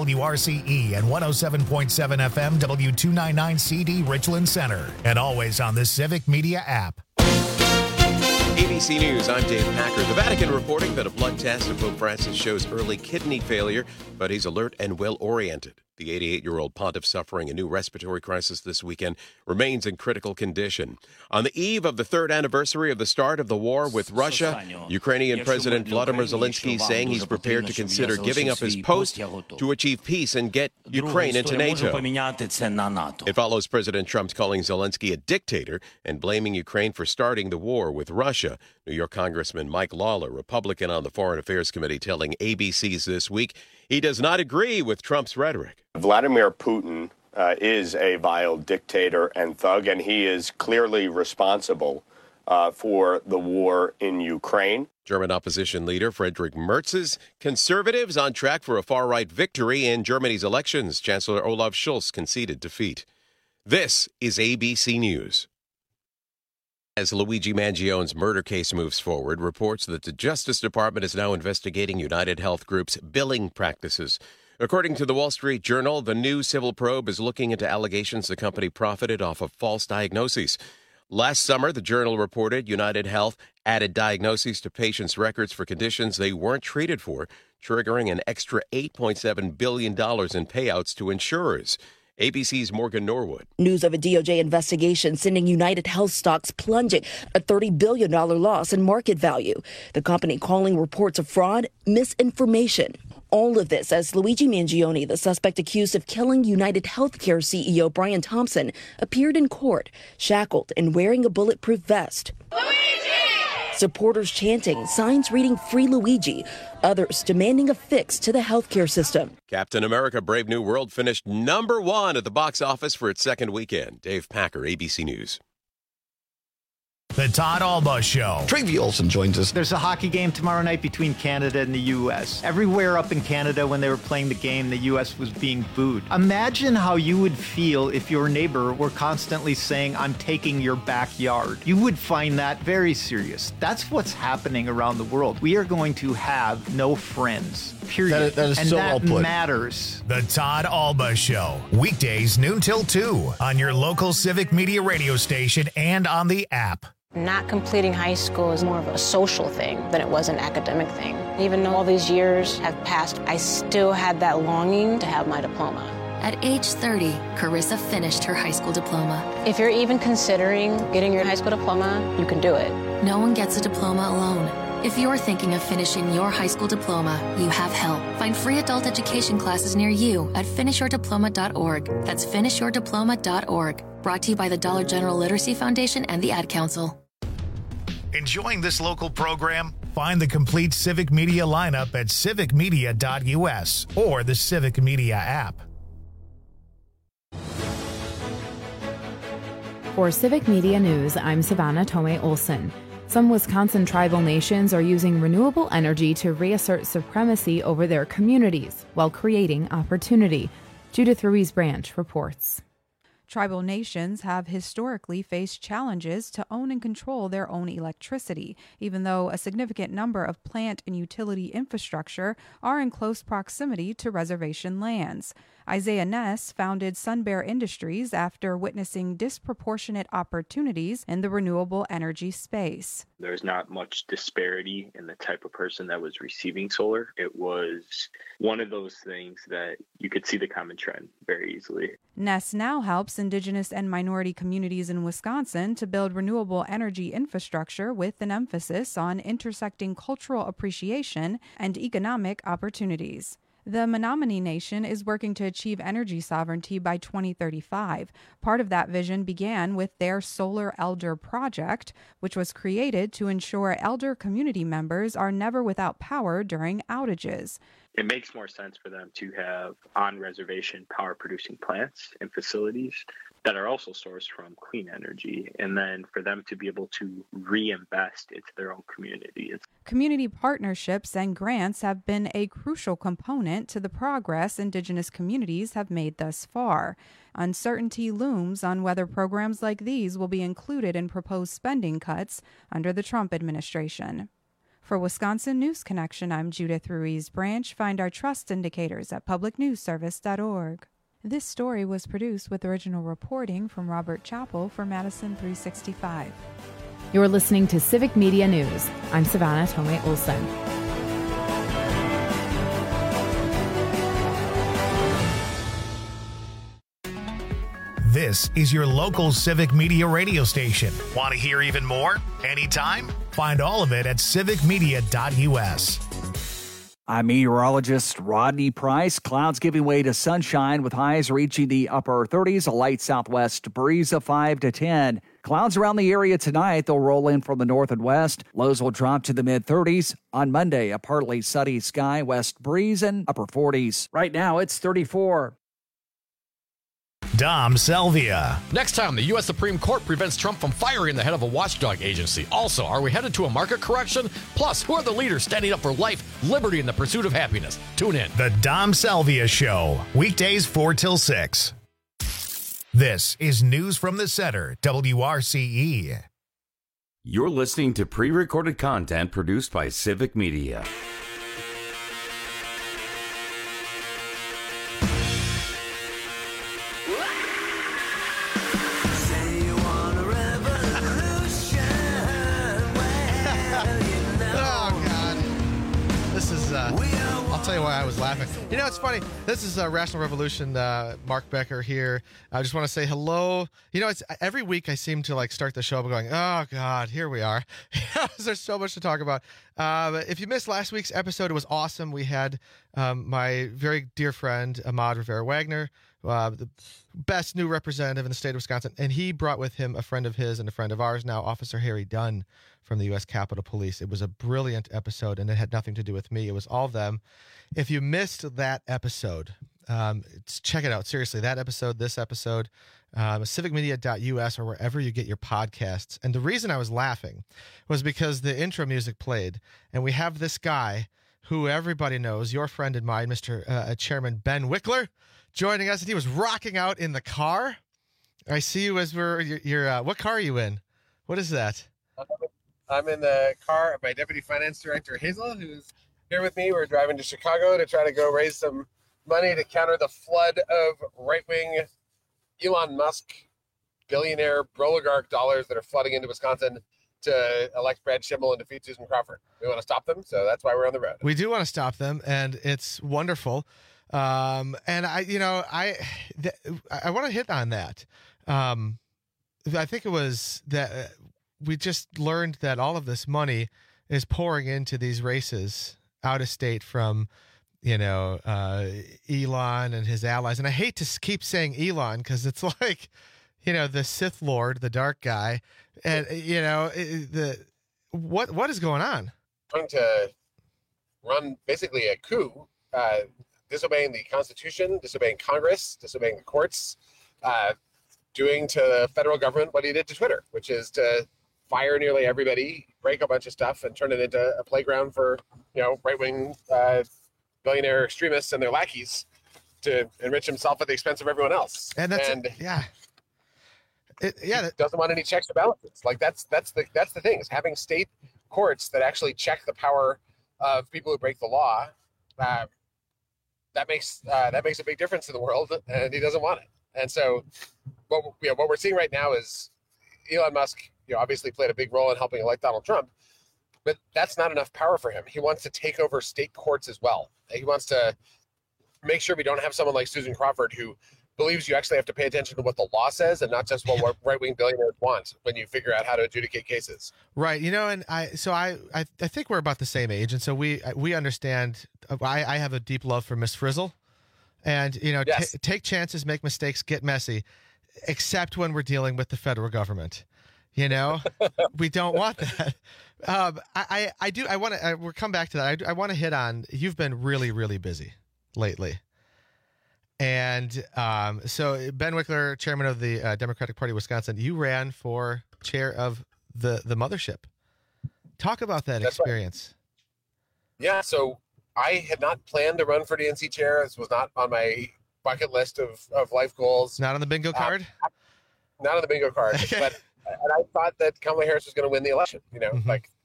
WRCE and 107.7 FM W299CD Richland Center. And always on the Civic Media app. ABC News, I'm Dave Packer. The Vatican reporting that a blood test of Pope Francis shows early kidney failure, but he's alert and well-oriented. The 88-year-old pontiff, suffering a new respiratory crisis this weekend, remains in critical condition. On the eve of the third anniversary of the start of the war with Russia, Ukrainian President Vladimir Zelensky saying he's prepared to consider giving up his post to achieve peace and get Ukraine into NATO. It follows President Trump's calling Zelensky a dictator and blaming Ukraine for starting the war with Russia. New York Congressman Mike Lawler, Republican on the Foreign Affairs Committee, telling ABC's This Week he does not agree with Trump's rhetoric. Vladimir Putin is a vile dictator and thug, and he is clearly responsible for the war in Ukraine. German opposition leader Friedrich Merz's conservatives on track for a far-right victory in Germany's elections. Chancellor Olaf Scholz conceded defeat. This is ABC News. As Luigi Mangione's murder case moves forward, reports that the Justice Department is now investigating United Health Group's billing practices. According to the Wall Street Journal, the new civil probe is looking into allegations the company profited off of false diagnoses. Last summer, the Journal reported United Health added diagnoses to patients' records for conditions they weren't treated for, triggering an extra $8.7 billion in payouts to insurers. ABC's Morgan Norwood. News of a DOJ investigation sending United Health stocks plunging, a $30 billion loss in market value. The company calling reports of fraud misinformation. All of this as Luigi Mangione, the suspect accused of killing United Healthcare CEO Brian Thompson, appeared in court, shackled and wearing a bulletproof vest. Luigi! Supporters chanting, signs reading Free Luigi, others demanding a fix to the healthcare system. Captain America Brave New World finished #1 at the box office for its second weekend. Dave Packer, ABC News. The Todd Alba Show. Travi Olson joins us. There's a hockey game tomorrow night between Canada and the U.S. Everywhere up in Canada when they were playing the game, the U.S. was being booed. Imagine how you would feel if your neighbor were constantly saying, "I'm taking your backyard." You would find that very serious. That's what's happening around the world. We are going to have no friends, period. That is and so that well put. matters. The Todd Alba Show. Weekdays noon till 2 on your local Civic Media radio station and on the app. Not completing high school is more of a social thing than it was an academic thing. Even though all these years have passed, I still had that longing to have my diploma. At age 30, Carissa finished her high school diploma. If you're even considering getting your high school diploma, you can do it. No one gets a diploma alone. If you're thinking of finishing your high school diploma, you have help. Find free adult education classes near you at finishyourdiploma.org. That's finishyourdiploma.org. Brought to you by the Dollar General Literacy Foundation and the Ad Council. Enjoying this local program? Find the complete Civic Media lineup at civicmedia.us or the Civic Media app. For Civic Media News, I'm Savannah Tomei-Olson. Some Wisconsin tribal nations are using renewable energy to reassert supremacy over their communities while creating opportunity. Judith Ruiz-Branch reports. Tribal nations have historically faced challenges to own and control their own electricity, even though a significant number of plant and utility infrastructure are in close proximity to reservation lands. Isaiah Ness founded Sun Bear Industries after witnessing disproportionate opportunities in the renewable energy space. There's not much disparity in the type of person that was receiving solar. It was one of those things that you could see the common trend very easily. Ness now helps Indigenous and minority communities in Wisconsin to build renewable energy infrastructure with an emphasis on intersecting cultural appreciation and economic opportunities. The Menominee Nation is working to achieve energy sovereignty by 2035. Part of that vision began with their Solar Elder Project, which was created to ensure elder community members are never without power during outages. It makes more sense for them to have on-reservation power-producing plants and facilities that are also sourced from clean energy, and then for them to be able to reinvest into their own community. Community partnerships and grants have been a crucial component to the progress Indigenous communities have made thus far. Uncertainty looms on whether programs like these will be included in proposed spending cuts under the Trump administration. For Wisconsin News Connection, I'm Judith Ruiz Branch. Find our trust indicators at publicnewsservice.org. This story was produced with original reporting from Robert Chappell for Madison 365. You're listening to Civic Media News. I'm Savannah Tomei Olson. This is your local Civic Media radio station. Want to hear even more? Anytime? Find all of it at civicmedia.us. I'm meteorologist Rodney Price. Clouds giving way to sunshine with highs reaching the upper 30s, a light southwest breeze of 5 to 10. Clouds around the area tonight. They'll roll in from the north and west. Lows will drop to the mid-30s. On Monday, a partly sunny sky, west breeze, and upper 40s. Right now, it's 34. Dom Salvia. Next time, the U.S. Supreme Court prevents Trump from firing the head of a watchdog agency. Also, are we headed to a market correction? Plus, who are the leaders standing up for life, liberty, and the pursuit of happiness? Tune in. The Dom Salvia Show, weekdays 4 till 6. This is News from the Center, WRCE. You're listening to pre-recorded content produced by Civic Media. I'll tell you why I was laughing. You know, it's funny. This is Rational Revolution. Mark Becker here. I just want to say hello. You know, it's every week I seem to start the show by going, oh God, here we are. There's so much to talk about. If you missed last week's episode, it was awesome. We had my very dear friend Ahmad Rivera-Wagner, the best new representative in the state of Wisconsin, and he brought with him a friend of his and a friend of ours now, Officer Harry Dunn from the U.S. Capitol Police. It was a brilliant episode, and it had nothing to do with me. It was all them. If you missed that episode, check it out. Seriously, that episode, this episode, civicmedia.us or wherever you get your podcasts. And the reason I was laughing was because the intro music played, and we have this guy who everybody knows, your friend and mine, Mr. Chairman Ben Wickler, joining us, and he was rocking out in the car. I see you as you're what car are you in? What is that? I'm in the car of my Deputy Finance Director, Hazel, who's here with me. We're driving to Chicago to try to go raise some money to counter the flood of right-wing Elon Musk billionaire oligarch dollars that are flooding into Wisconsin to elect Brad Schimmel and defeat Susan Crawford. We want to stop them, so that's why we're on the road. We do want to stop them, and it's wonderful. And I want to hit on that. I think it was that we just learned that all of this money is pouring into these races out of state from, Elon and his allies. And I hate to keep saying Elon because it's like, the Sith Lord, the dark guy, and what is going on? Trying to run basically a coup, disobeying the Constitution, disobeying Congress, disobeying the courts, doing to the federal government what he did to Twitter, which is to fire nearly everybody, break a bunch of stuff, and turn it into a playground for, right-wing billionaire extremists and their lackeys to enrich himself at the expense of everyone else. And that's doesn't want any checks or balances. That's the thing, is having state courts that actually check the power of people who break the law. That makes a big difference in the world, and he doesn't want it. And so, what we're seeing right now is Elon Musk, obviously played a big role in helping elect Donald Trump, but that's not enough power for him. He wants to take over state courts as well. He wants to make sure we don't have someone like Susan Crawford who believes you actually have to pay attention to what the law says and not just what right-wing billionaires want when you figure out how to adjudicate cases. Right. And I think we're about the same age. And so we understand. I have a deep love for Miss Frizzle, and, yes. Take chances, make mistakes, get messy, except when we're dealing with the federal government. We don't want that. We'll come back to that. I want to hit on, you've been really, really busy lately. And so Ben Wickler, chairman of the Democratic Party of Wisconsin, you ran for chair of the mothership. Talk about that experience. Right. Yeah, so I had not planned to run for DNC chair. This was not on my bucket list of life goals. Not on the bingo card? Not on the bingo card. And I thought that Kamala Harris was going to win the election.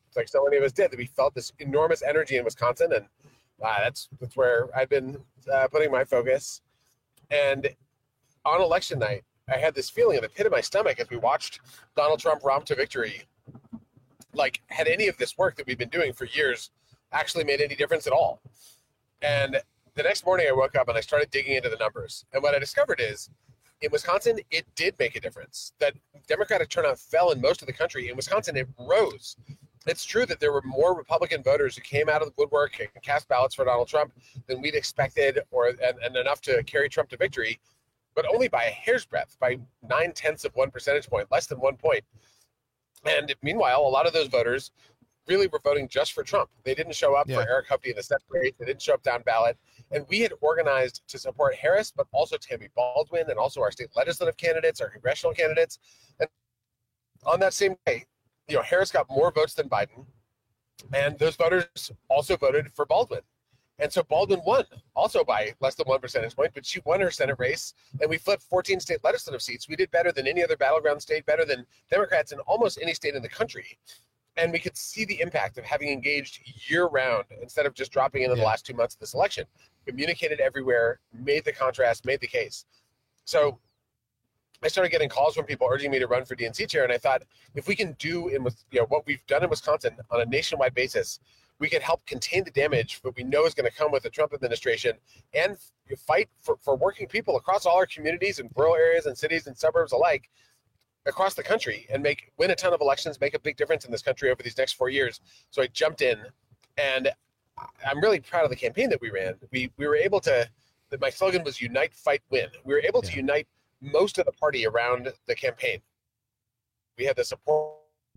like so many of us did, that we felt this enormous energy in Wisconsin, and that's where I've been putting my focus. And on election night, I had this feeling in the pit of my stomach as we watched Donald Trump romp to victory. Like, had any of this work that we've been doing for years actually made any difference at all? And the next morning I woke up and I started digging into the numbers. And what I discovered is, in Wisconsin, it did make a difference. That Democratic turnout fell in most of the country. In Wisconsin, it rose. It's true that there were more Republican voters who came out of the woodwork and cast ballots for Donald Trump than we'd expected, and enough to carry Trump to victory, but only by a hair's breadth, by 0.9 of 1 percentage point, less than 1 point. And meanwhile, a lot of those voters really were voting just for Trump. They didn't show up for Eric Hupke in the Senate race. They didn't show up down ballot. And we had organized to support Harris, but also Tammy Baldwin and also our state legislative candidates, our congressional candidates. And on that same day, Harris got more votes than Biden, and those voters also voted for Baldwin. And so Baldwin won, also by less than 1 percentage point, but she won her Senate race, and we flipped 14 state legislative seats. We did better than any other battleground state, better than Democrats in almost any state in the country. And we could see the impact of having engaged year-round instead of just dropping in the last 2 months of this election. Communicated everywhere, made the contrast, made the case. So I started getting calls from people urging me to run for DNC chair, and I thought, if we can do what we've done in Wisconsin on a nationwide basis, we can help contain the damage that we know is going to come with the Trump administration, and fight for working people across all our communities and rural areas and cities and suburbs alike across the country, and win a ton of elections, make a big difference in this country over these next 4 years. So I jumped in, and I'm really proud of the campaign that we ran. We were able to, my slogan was Unite, Fight, Win. We were able to unite most of the party around the campaign. We had the support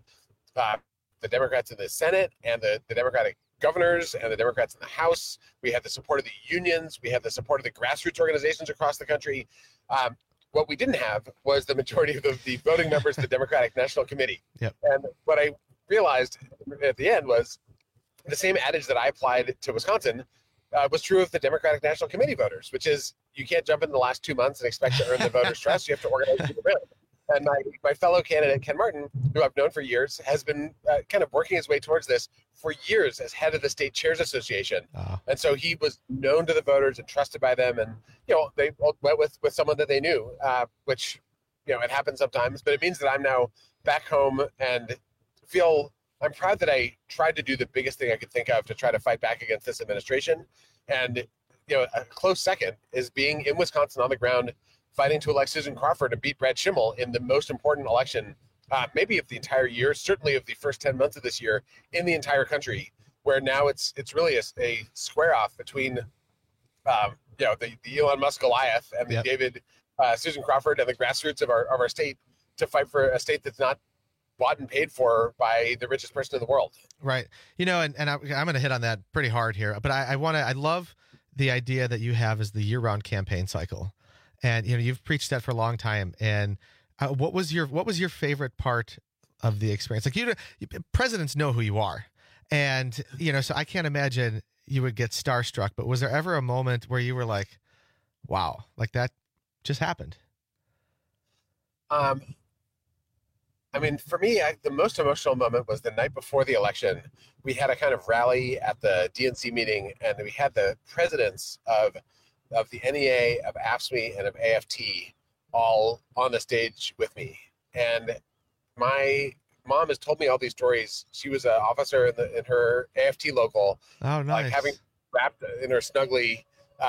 the Democrats in the Senate and the Democratic governors and the Democrats in the House. We had the support of the unions. We had the support of the grassroots organizations across the country. What we didn't have was the majority of the voting members of the Democratic National Committee. Yep. And what I realized at the end was the same adage that I applied to Wisconsin was true of the Democratic National Committee voters, which is you can't jump in the last 2 months and expect to earn the voters' trust. You have to organize people around. And my fellow candidate, Ken Martin, who I've known for years, has been kind of working his way towards this for years as head of the State Chairs Association. And so he was known to the voters and trusted by them. And, they went with someone that they knew, which, it happens sometimes. But it means that I'm now back home and I'm proud that I tried to do the biggest thing I could think of to try to fight back against this administration. And, a close second is being in Wisconsin on the ground, fighting to elect Susan Crawford and beat Brad Schimmel in the most important election, maybe of the entire year, certainly of the first 10 months of this year in the entire country, where now it's really a square off between, the Elon Musk Goliath and the David Susan Crawford and the grassroots of our state to fight for a state that's not bought and paid for by the richest person in the world. Right. And I'm going to hit on that pretty hard here, but I love the idea that you have as the year-round campaign cycle. And you've preached that for a long time. And what was your favorite part of the experience? Like presidents know who you are, and so I can't imagine you would get starstruck. But was there ever a moment where you were like, "Wow, like that just happened"? For me, the most emotional moment was the night before the election. We had a kind of rally at the DNC meeting, and we had the presidents of the NEA, of AFSCME, and of AFT all on the stage with me. And my mom has told me all these stories. She was an officer in her AFT local. Oh, nice. Like having wrapped in her snugly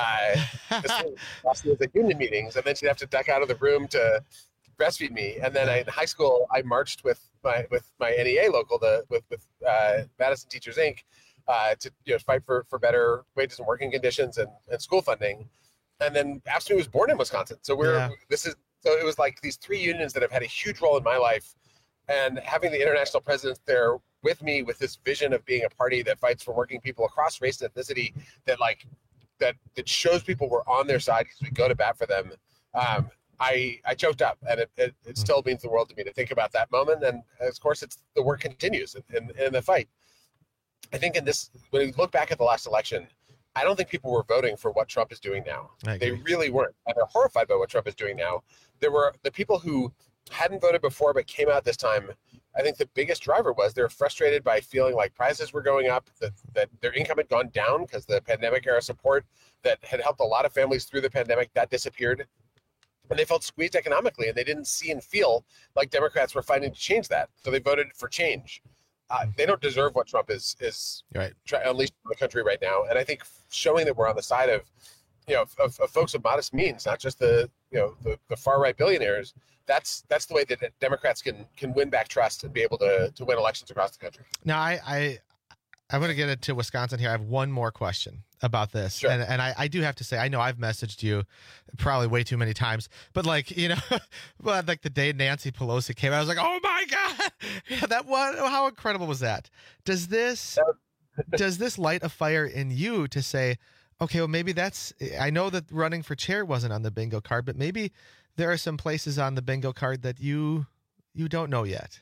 was at union meetings, and then she'd have to duck out of the room to breastfeed me. And then in high school, I marched with my NEA local, with Madison Teachers Inc., to fight for better wages and working conditions and school funding. And then AFSCME was born in Wisconsin. So it was like these three unions that have had a huge role in my life, and having the international presidents there with me with this vision of being a party that fights for working people across race and ethnicity, that shows people we're on their side because we go to bat for them. I choked up, and it still means the world to me to think about that moment. And of course, the work continues in the fight. I think when we look back at the last election, I don't think people were voting for what Trump is doing now. They really weren't. And they're horrified by what Trump is doing now. There were the people who hadn't voted before but came out this time I think the biggest driver was they're frustrated by feeling like prices were going up, that their income had gone down because the pandemic era support that had helped a lot of families through the pandemic, that disappeared. And they felt squeezed economically, and they didn't see and feel like Democrats were fighting to change that. So they voted for change. They don't deserve what Trump is unleashed on the country right now. And I think showing that we're on the side of, of folks of modest means, not just the far right billionaires, that's the way that Democrats can win back trust and be able to win elections across the country. Now, I'm going to get into Wisconsin here. I have one more question about this. Sure. And I do have to say, I know I've messaged you probably way too many times, but but like the day Nancy Pelosi came out, I was like, oh my God, yeah, how incredible was that? Does this light a fire in you to say, okay, well, maybe I know that running for chair wasn't on the bingo card, but maybe there are some places on the bingo card that you don't know yet.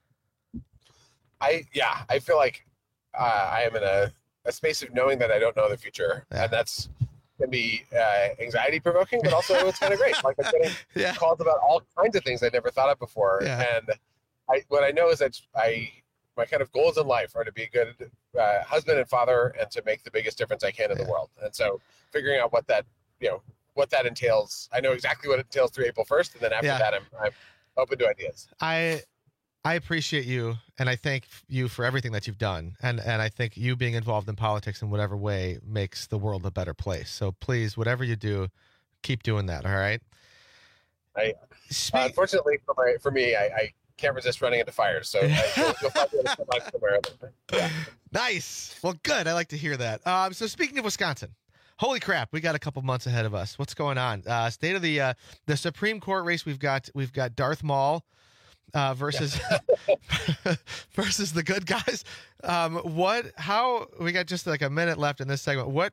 I feel like I am in a space of knowing that I don't know the future, and that's can be anxiety provoking, but also it's kind of great. Like I'm getting calls about all kinds of things I never thought of before, and what I know is that my kind of goals in life are to be a good husband and father, and to make the biggest difference I can in the world. And so, figuring out what that entails, I know exactly what it entails through April 1st, and then after that, I'm open to ideas. I appreciate you, and I thank you for everything that you've done. And I think you being involved in politics in whatever way makes the world a better place. So please, whatever you do, keep doing that, all right? Unfortunately for me, I can't resist running into fires, so you'll find me somewhere. Nice. Well, good. I like to hear that. So speaking of Wisconsin, holy crap, we got a couple months ahead of us. What's going on? State of the Supreme Court race. We've got Darth Maul versus versus the good guys. How we got just like a minute left in this segment.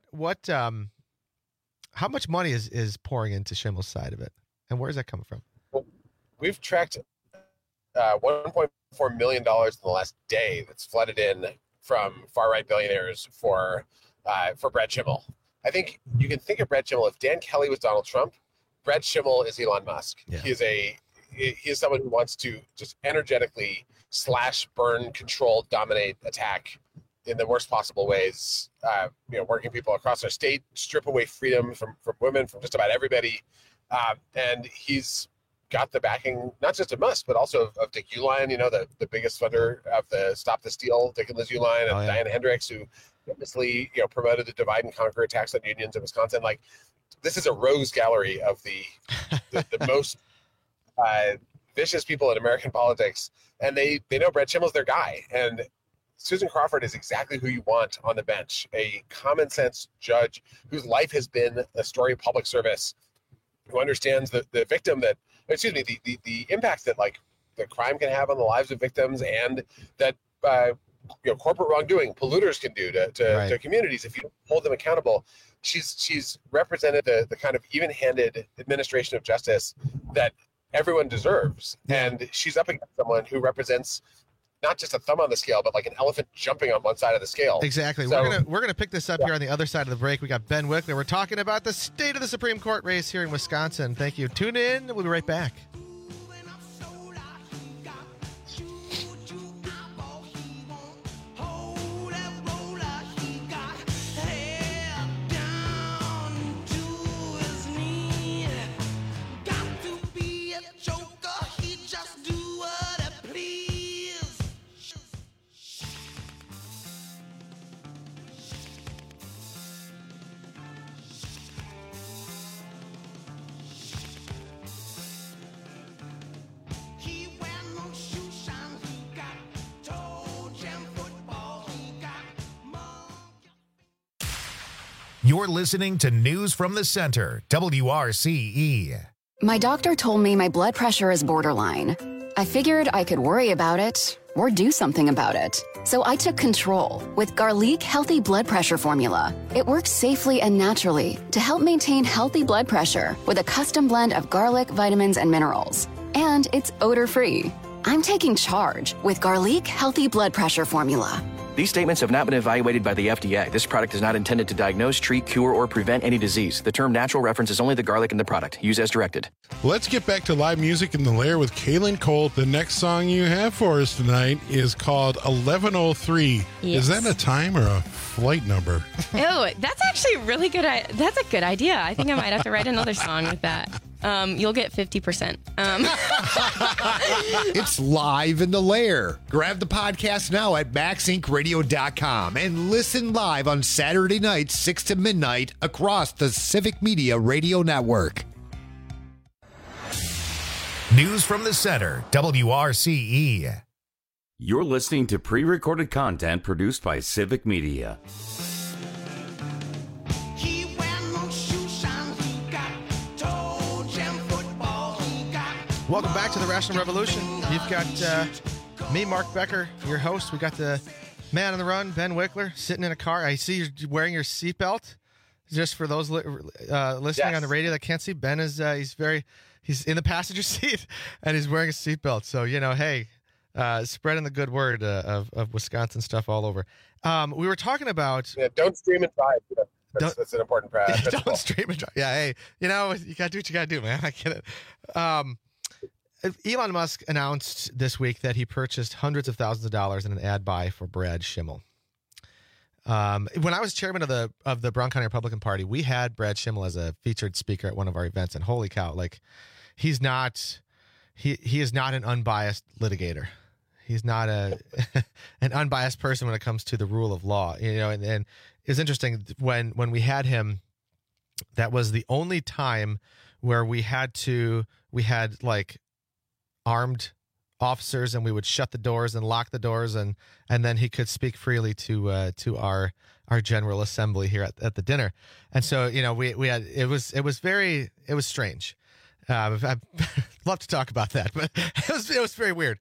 How much money is pouring into Schimmel's side of it, and where is that coming from? Well, we've tracked $1.4 million in the last day that's flooded in from far right billionaires for Brad Schimmel. I think you can think of Brad Schimmel. If Dan Kelly was Donald Trump, Brad Schimmel is Elon Musk. Yeah. He is someone who wants to just energetically slash, burn, control, dominate, attack in the worst possible ways. Working people across our state, strip away freedom from women, from just about everybody. And he's got the backing, not just of Musk, but also of Dick Uihlein, the biggest funder of the Stop the Steal, Dick and Liz Uihlein, and Diana Hendricks, who famously, promoted the divide and conquer attacks on unions in Wisconsin. Like, this is a rose gallery of the most vicious people in American politics, and they know Brad Schimmel's their guy. And Susan Crawford is exactly who you want on the bench, a common sense judge whose life has been a story of public service, who understands the victim the impact that like the crime can have on the lives of victims, and that corporate wrongdoing polluters can do to communities if you don't hold them accountable. She's represented the kind of even-handed administration of justice that everyone deserves, and she's up against someone who represents not just a thumb on the scale, but like an elephant jumping on one side of the scale. Exactly. So, we're gonna pick this up here on the other side of the break. We got Ben Wickler. We're talking about the state of the Supreme Court race here in Wisconsin. Thank you. Tune in. We'll be right back. You're listening to News from the Center, WRCE. My doctor told me my blood pressure is borderline. I figured I could worry about it or do something about it. So I took control with Garlic Healthy Blood Pressure Formula. It works safely and naturally to help maintain healthy blood pressure with a custom blend of garlic, vitamins, and minerals. And it's odor-free. I'm taking charge with Garlic Healthy Blood Pressure Formula. These statements have not been evaluated by the FDA. This product is not intended to diagnose, treat, cure, or prevent any disease. The term natural references only the garlic in the product. Use as directed. Let's get back to live music in the Lair with Kaylin Colt. The next song you have for us tonight is called 1103. Yes. Is that a time or a flight number? Oh, that's actually really good. That's a good idea. I think I might have to write another song with that. You'll get 50%. It's live in the Lair. Grab the podcast now at MaxIncRadio.com and listen live on Saturday nights, 6 to midnight, across the Civic Media Radio Network. News from the Center, WRCE. You're listening to pre-recorded content produced by Civic Media. Welcome back to the Rational Revolution. You've got me, Mark Becker, your host. We got the man on the run, Ben Wickler, sitting in a car. I see you're wearing your seatbelt. Just for those listening on the radio that can't see, Ben is he's in the passenger seat and he's wearing a seatbelt. So hey, spreading the good word of Wisconsin stuff all over. We were talking about don't stream and drive. That's an important principle. Don't stream and drive. Yeah, hey, you gotta do what you gotta do, man. I get it. Elon Musk announced this week that he purchased hundreds of thousands of dollars in an ad buy for Brad Schimmel. When I was chairman of the Brown County Republican Party, we had Brad Schimmel as a featured speaker at one of our events, and holy cow, like he is not an unbiased litigator. He's not an unbiased person when it comes to the rule of law. And it's interesting when we had him, that was the only time where we had like armed officers, and we would shut the doors and lock the doors, and then he could speak freely to our General Assembly here at the dinner. And so we had it was strange. I'd love to talk about that, but it was very weird.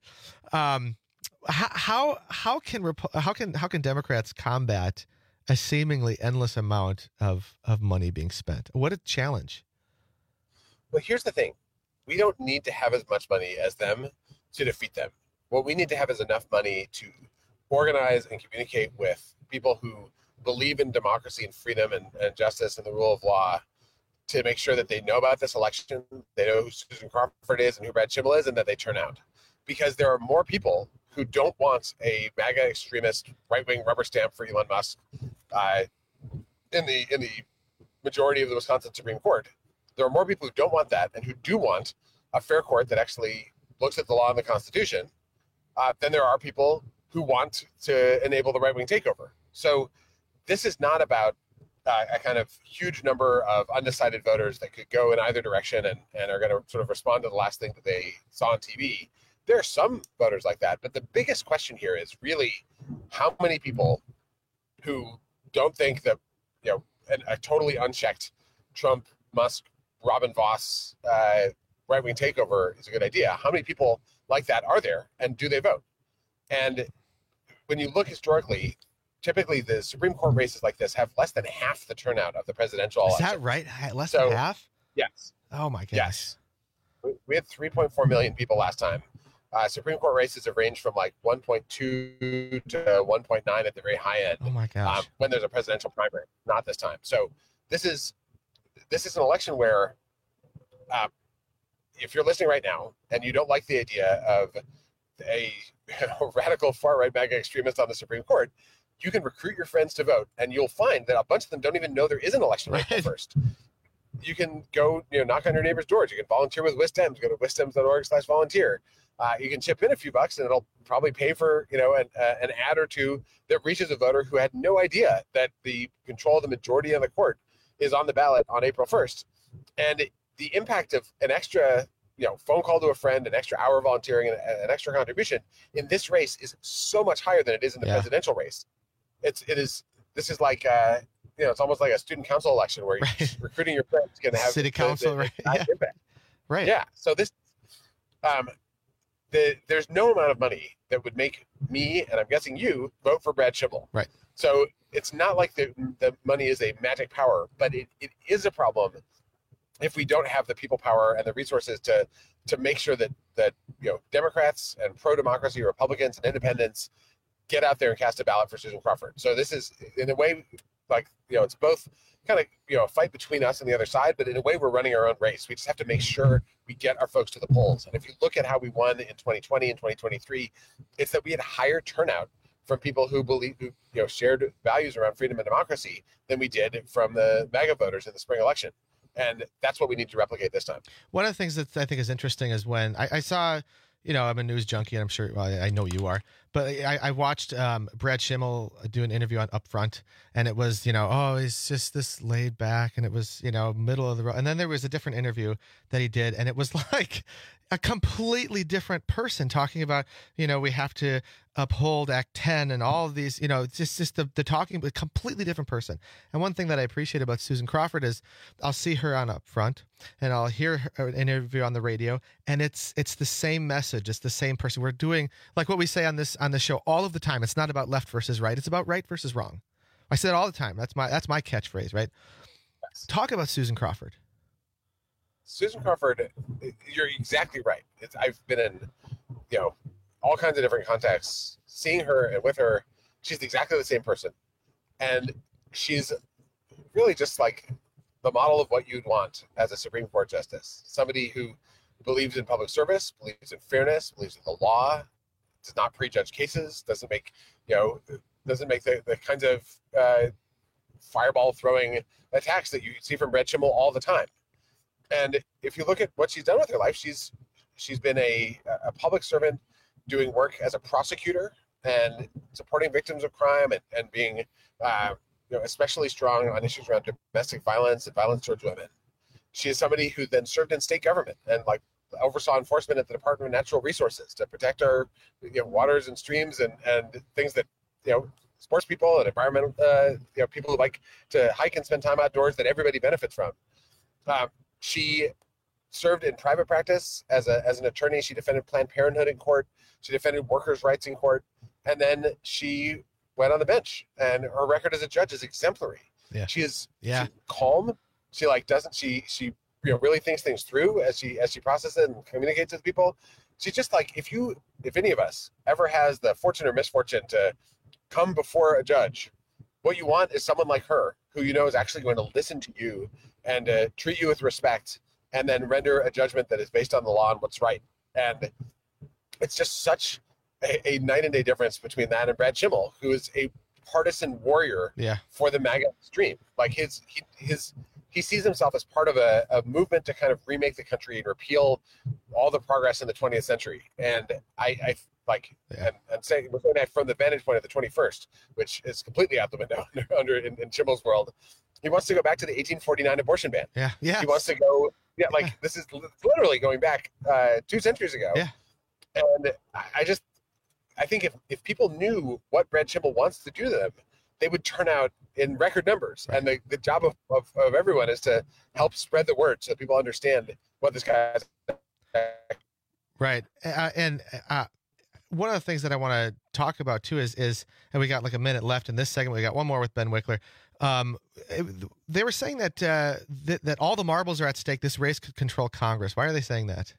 How can Democrats combat a seemingly endless amount of money being spent? What a challenge. Well, here's the thing. We don't need to have as much money as them to defeat them. What we need to have is enough money to organize and communicate with people who believe in democracy and freedom and justice and the rule of law, to make sure that they know about this election, they know who Susan Crawford is and who Brad Schimmel is, and that they turn out. Because there are more people who don't want a MAGA extremist right-wing rubber stamp for Elon Musk in the majority of the Wisconsin Supreme Court. There are more people who don't want that and who do want a fair court that actually looks at the law and the Constitution than there are people who want to enable the right-wing takeover. So this is not about a kind of huge number of undecided voters that could go in either direction and are going to sort of respond to the last thing that they saw on TV. There are some voters like that, but the biggest question here is really how many people who don't think that a totally unchecked Trump, Musk, Robin Voss right-wing takeover is a good idea. How many people like that are there, and do they vote? And when you look historically, typically the Supreme Court races like this have less than half the turnout of the presidential election. Is that right? Less than half? Yes. Oh my gosh. Yes. We had 3.4 million people last time. Supreme Court races have ranged from like 1.2 to 1.9 at the very high end. Oh my gosh. When there's a presidential primary, not this time. So this is an election where if you're listening right now and you don't like the idea of a radical far-right MAGA extremist on the Supreme Court, you can recruit your friends to vote, and you'll find that a bunch of them don't even know there is an election on April 1st. You can go, knock on your neighbor's doors. You can volunteer with WisDems. Go to wisdems.org/volunteer. You can chip in a few bucks, and it'll probably pay for an ad or two that reaches a voter who had no idea that the control of the majority on the court is on the ballot on April 1st. And the impact of an extra phone call to a friend, an extra hour volunteering, and an extra contribution in this race is so much higher than it is in the presidential race. This is like it's almost like a student council election where you're recruiting your friends going to have city council, right? Impact. Right. Yeah. So this, there's no amount of money that would make me, and I'm guessing you, vote for Brad Schimmel. Right. So it's not like the money is a magic power, but it is a problem if we don't have the people power and the resources to make sure that Democrats and pro-democracy Republicans and independents get out there and cast a ballot for Susan Crawford. So this is, in a way, like, it's both kind of, a fight between us and the other side, but in a way we're running our own race. We just have to make sure we get our folks to the polls. And if you look at how we won in 2020 and 2023, it's that we had higher turnout from people who shared values around freedom and democracy than we did from the MAGA voters in the spring election. And that's what we need to replicate this time. One of the things that I think is interesting is when I saw, I'm a news junkie, and I'm sure, well, I know you are, but I watched Brad Schimmel do an interview on Upfront, and it was, he's just this laid back, and it was, middle of the road. And then there was a different interview that he did, and it was like a completely different person talking about, we have to uphold Act 10 and all of these, just the talking, but completely different person. And one thing that I appreciate about Susan Crawford is I'll see her on Upfront, and I'll hear her interview on the radio, and it's the same message. It's the same person. We're doing like what we say on this show all of the time. It's not about left versus right. It's about right versus wrong. I say it all the time. That's my catchphrase, right? Yes. Talk about Susan Crawford. Susan Crawford, you're exactly right. I've been in, all kinds of different contexts, seeing her and with her. She's exactly the same person. And she's really just like the model of what you'd want as a Supreme Court justice. Somebody who believes in public service, believes in fairness, believes in the law, does not prejudge cases, doesn't make the kinds of fireball throwing attacks that you see from Brad Schimmel all the time. And if you look at what she's done with her life, she's been a public servant doing work as a prosecutor and supporting victims of crime and being especially strong on issues around domestic violence and violence towards women. She is somebody who then served in state government and oversaw enforcement at the Department of Natural Resources to protect our waters and streams and things that sports people and environmental people who like to hike and spend time outdoors that everybody benefits from. She served in private practice as an attorney. She defended Planned Parenthood in court. She defended workers' rights in court. And then she went on the bench, and her record as a judge is exemplary. Yeah. She's calm. She she really thinks things through as she processes it and communicates with people. She's just like, if any of us ever has the fortune or misfortune to come before a judge, what you want is someone like her who is actually going to listen to you and treat you with respect and then render a judgment that is based on the law and what's right. And it's just such a night and day difference between that and Brad Schimmel, who is a partisan warrior for the MAGA stream. Like he sees himself as part of a movement to kind of remake the country and repeal all the progress in the 20th century. And and saying that from the vantage point of the 21st, which is completely out the window in Schimmel's world. He wants to go back to the 1849 abortion ban. Yeah. He wants to go. This is literally going back 2 centuries ago. Yeah. And I think if people knew what Brad Schimmel wants to do to them, they would turn out in record numbers. Right. And the job of everyone is to help spread the word so people understand what this guy is. Right. And one of the things that I want to talk about too is, and we got like a minute left in this segment. We got one more with Ben Wickler. They were saying that that all the marbles are at stake. This race could control Congress. Why are they saying that?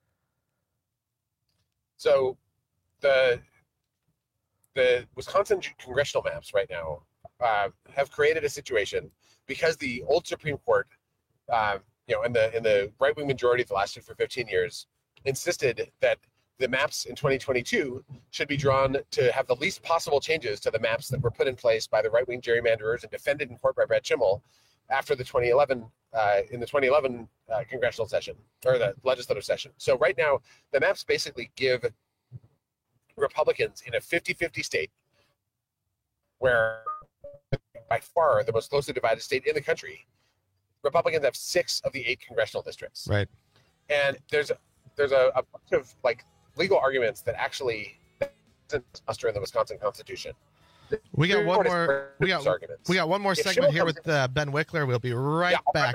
So the Wisconsin congressional maps right now have created a situation because the old Supreme Court, in the right-wing majority that lasted for 15 years, insisted that the maps in 2022 should be drawn to have the least possible changes to the maps that were put in place by the right-wing gerrymanderers and defended in court by Brad Schimmel after the 2011 congressional session or the legislative session. So right now, the maps basically give Republicans in a 50-50 state, where by far the most closely divided state in the country, Republicans have 6 of the 8 congressional districts. Right. And there's a bunch of legal arguments that actually muster in the Wisconsin Constitution. We got one more. We got one more segment here with Ben Wickler. We'll be right back.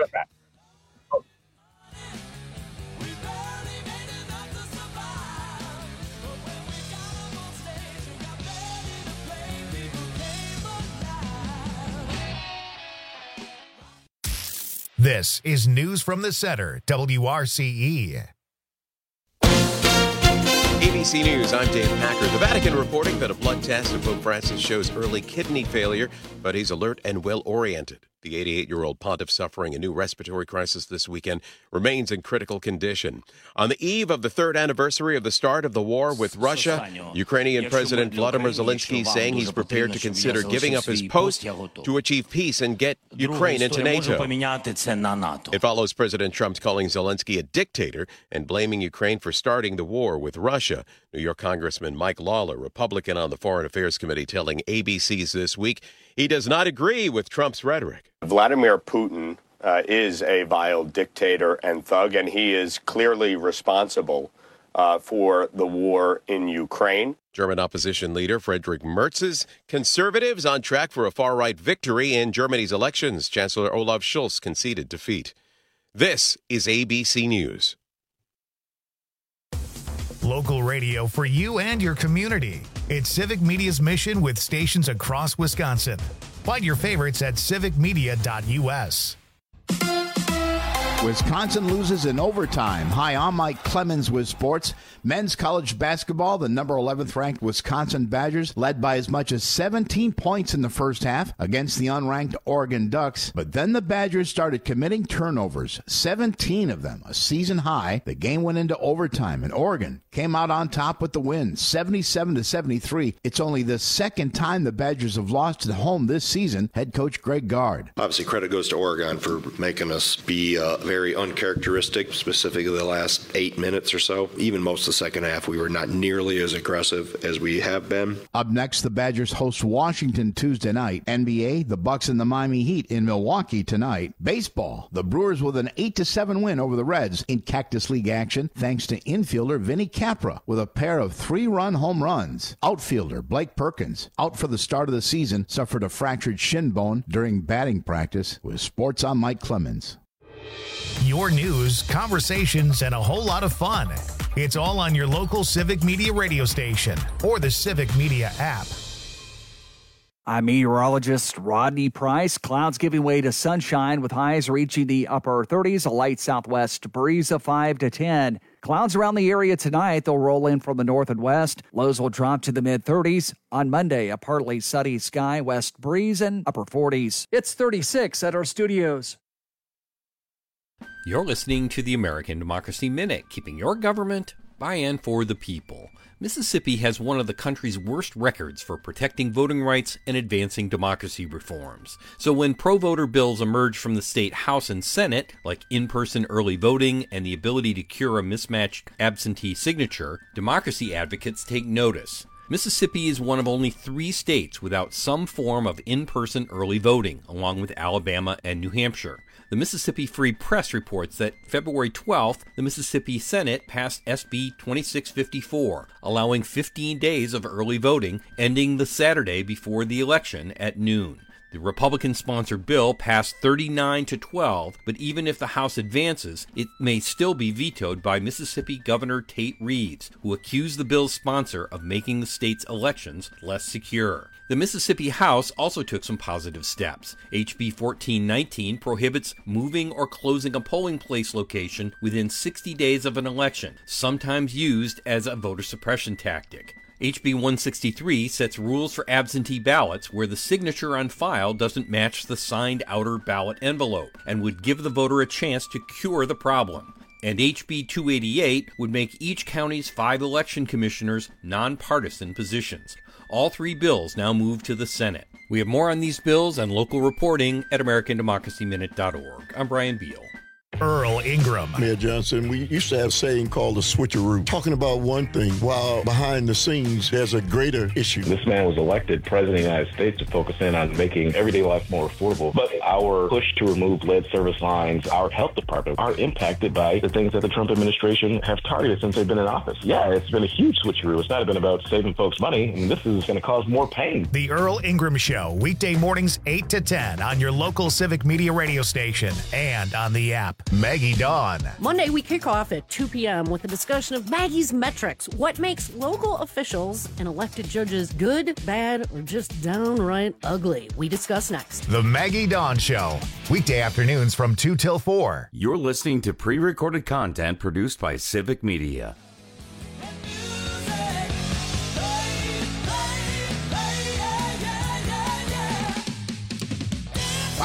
This is News from the Center, WRCE. ABC News, I'm Dave Packer. The Vatican reporting that a blood test of Pope Francis shows early kidney failure, but he's alert and well-oriented. The 88-year-old pontiff, suffering a new respiratory crisis this weekend, remains in critical condition. On the eve of the third anniversary of the start of the war with Russia, Ukrainian President Vladimir Zelensky saying he's prepared to consider giving up his post to achieve peace and get Ukraine into NATO. It follows President Trump's calling Zelensky a dictator and blaming Ukraine for starting the war with Russia. New York Congressman Mike Lawler, Republican on the Foreign Affairs Committee, telling ABC's This Week he does not agree with Trump's rhetoric. Vladimir Putin is a vile dictator and thug, and he is clearly responsible for the war in Ukraine. German opposition leader Friedrich Merz's conservatives on track for a far-right victory in Germany's elections. Chancellor Olaf Scholz conceded defeat. This is ABC News. Local radio for you and your community. It's Civic Media's mission with stations across Wisconsin. Find your favorites at civicmedia.us. Wisconsin loses in overtime. Hi, I'm Mike Clemens with sports. Men's college basketball, the number 11th ranked Wisconsin Badgers led by as much as 17 points in the first half against the unranked Oregon Ducks. But then the Badgers started committing turnovers, 17 of them, a season high. The game went into overtime, and Oregon came out on top with the win, 77-73. It's only the second time the Badgers have lost at home this season. Head coach Greg Gard. Obviously, credit goes to Oregon for making us be very uncharacteristic, specifically the last 8 minutes or so. Even most of the second half, we were not nearly as aggressive as we have been. Up next, the Badgers host Washington Tuesday night. NBA, the Bucks and the Miami Heat in Milwaukee tonight. Baseball, the Brewers with an 8-7 win over the Reds in Cactus League action, thanks to infielder Vinny Capra with a pair of 3-run home runs. Outfielder Blake Perkins, out for the start of the season, suffered a fractured shin bone during batting practice. With sports, I'm Mike Clemens. Your news, conversations, and a whole lot of fun. It's all on your local Civic Media radio station or the Civic Media app. I'm meteorologist Rodney Price. Clouds giving way to sunshine with highs reaching the upper 30s, a light southwest breeze of 5 to 10. Clouds around the area tonight. They'll roll in from the north and west. Lows will drop to the mid-30s. On Monday, a partly sunny sky, west breeze, and upper 40s. It's 36 at our studios. You're listening to the American Democracy Minute, keeping your government by and for the people. Mississippi has one of the country's worst records for protecting voting rights and advancing democracy reforms. So when pro-voter bills emerge from the state House and Senate, like in-person early voting and the ability to cure a mismatched absentee signature, democracy advocates take notice. Mississippi is one of only 3 states without some form of in-person early voting, along with Alabama and New Hampshire. The Mississippi Free Press reports that February 12th, the Mississippi Senate passed SB 2654, allowing 15 days of early voting, ending the Saturday before the election at noon. The Republican-sponsored bill passed 39-12, but even if the House advances, it may still be vetoed by Mississippi Governor Tate Reeves, who accused the bill's sponsor of making the state's elections less secure. The Mississippi House also took some positive steps. HB 1419 prohibits moving or closing a polling place location within 60 days of an election, sometimes used as a voter suppression tactic. HB 163 sets rules for absentee ballots where the signature on file doesn't match the signed outer ballot envelope and would give the voter a chance to cure the problem. And HB 288 would make each county's 5 election commissioners nonpartisan positions. All 3 bills now move to the Senate. We have more on these bills and local reporting at AmericanDemocracyMinute.org. I'm Brian Beal. Earl Ingram. Mayor Johnson, we used to have a saying called the switcheroo, talking about one thing while behind the scenes there's a greater issue. This man was elected president of the United States to focus in on making everyday life more affordable. But our push to remove lead service lines, our health department, are impacted by the things that the Trump administration have targeted since they've been in office. Yeah, it's been a huge switcheroo. It's not been about saving folks money, and this is going to cause more pain. The Earl Ingram Show, weekday mornings 8 to 10 on your local Civic Media radio station and on the app. Maggie Dawn. Monday, we kick off at 2 p.m. with a discussion of Maggie's metrics. What makes local officials and elected judges good, bad, or just downright ugly? We discuss next. The Maggie Dawn Show, weekday afternoons from 2 till 4. You're listening to pre-recorded content produced by Civic Media.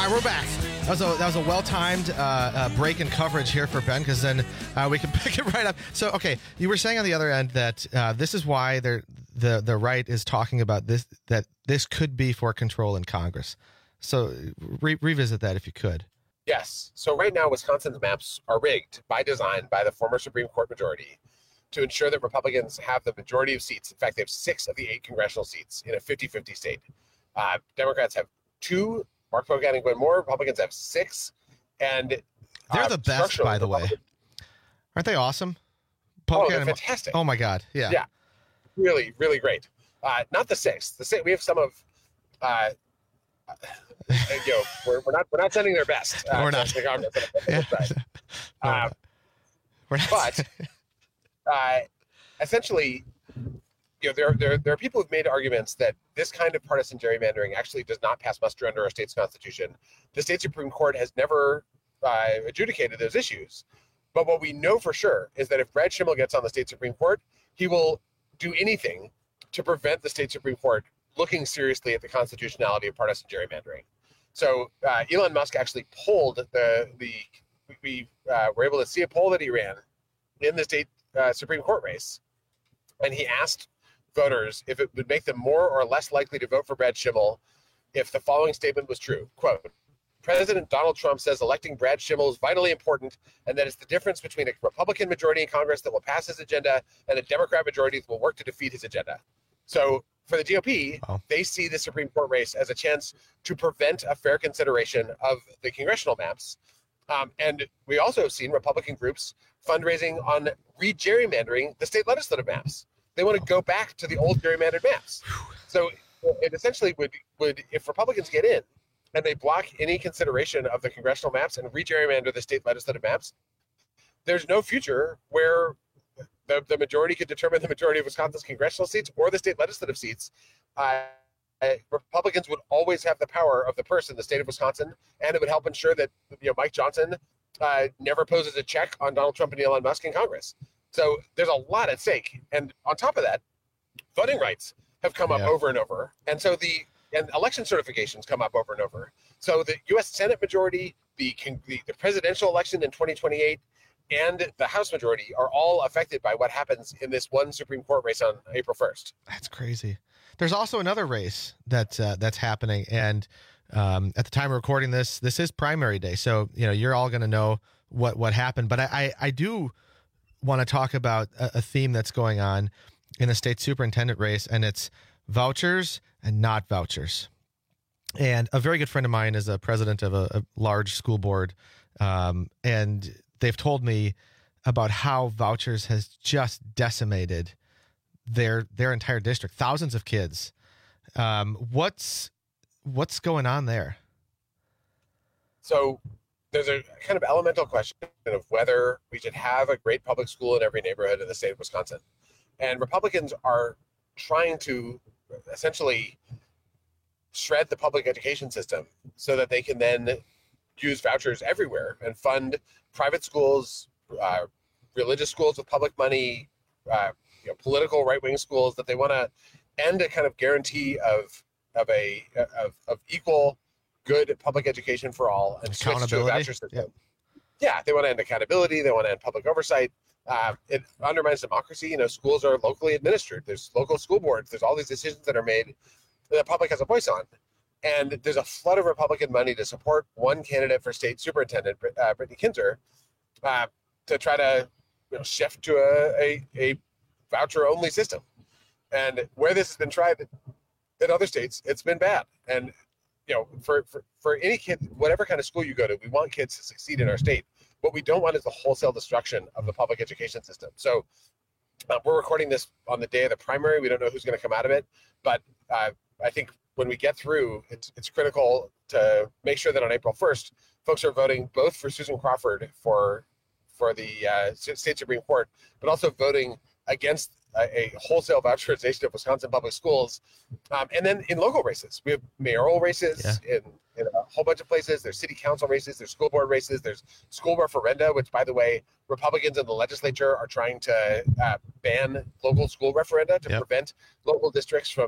right, we're back. That was a well-timed break in coverage here for Ben, because then we can pick it right up. So, okay, you were saying on the other end that this is why the right is talking about this, that this could be for control in Congress. So revisit that if you could. Yes. So right now, Wisconsin's maps are rigged by design by the former Supreme Court majority to ensure that Republicans have the majority of seats. In fact, they have 6 of the 8 congressional seats in a 50-50 state. Democrats have 2. Mark Pocan and Gwen Moore. Republicans have 6, and they're the best, by the way. Aren't they awesome? Oh, they're fantastic! Oh my God, yeah, really, really great. Not the 6th. The 6th, we have some of. We're not sending their best. We're not. We're not. But essentially. There are people who've made arguments that this kind of partisan gerrymandering actually does not pass muster under our state's constitution. The state Supreme Court has never adjudicated those issues. But what we know for sure is that if Brad Schimmel gets on the state Supreme Court, he will do anything to prevent the state Supreme Court looking seriously at the constitutionality of partisan gerrymandering. So Elon Musk actually polled we were able to see a poll that he ran in the state Supreme Court race, and he asked voters if it would make them more or less likely to vote for Brad Schimmel if the following statement was true. Quote, President Donald Trump says electing Brad Schimmel is vitally important, and that it's the difference between a Republican majority in Congress that will pass his agenda and a Democrat majority that will work to defeat his agenda. So for the GOP, they see the Supreme Court race as a chance to prevent a fair consideration of the congressional maps. And we also have seen Republican groups fundraising on re-gerrymandering the state legislative maps. They want to go back to the old gerrymandered maps. So it essentially would if Republicans get in and they block any consideration of the congressional maps and re-gerrymander the state legislative maps, there's no future where the majority could determine the majority of Wisconsin's congressional seats or the state legislative seats. Republicans would always have the power of the purse in the state of Wisconsin, and it would help ensure that Mike Johnson never poses a check on Donald Trump and Elon Musk in Congress. So there's a lot at stake. And on top of that, voting rights have come up over and over. And so and election certifications come up over and over. So the U.S. Senate majority, the presidential election in 2028, and the House majority are all affected by what happens in this one Supreme Court race on April 1st. That's crazy. There's also another race that's happening. And at the time of recording this is primary day. So, you're all going to know what happened. But I do want to talk about a theme that's going on in the state superintendent race, and it's vouchers and not vouchers. And a very good friend of mine is a president of a large school board, and they've told me about how vouchers has just decimated their entire district, thousands of kids. What's going on there? So there's a kind of elemental question of whether we should have a great public school in every neighborhood in the state of Wisconsin. And Republicans are trying to essentially shred the public education system so that they can then use vouchers everywhere and fund private schools, religious schools with public money, political right-wing schools, that they want to end a kind of guarantee of equal good public education for all and switch to a voucher system. Yeah, they want to end accountability. They want to end public oversight. It undermines democracy. Schools are locally administered. There's local school boards. There's all these decisions that are made that the public has a voice on. And there's a flood of Republican money to support one candidate for state superintendent, Brittany Kinzer, to try to shift to a voucher-only system. And where this has been tried in other states, it's been bad. And for any kid, whatever kind of school you go to, we want kids to succeed in our state. What we don't want is the wholesale destruction of the public education system. So we're recording this on the day of the primary. We don't know who's going to come out of it, but I think when we get through, it's critical to make sure that on April 1st, folks are voting both for Susan Crawford for the state Supreme Court, but also voting against a wholesale voucherization of Wisconsin public schools. And then in local races, we have mayoral races in a whole bunch of places. There's city council races, there's school board races, there's school referenda, which, by the way, Republicans in the legislature are trying to ban local school referenda to prevent local districts from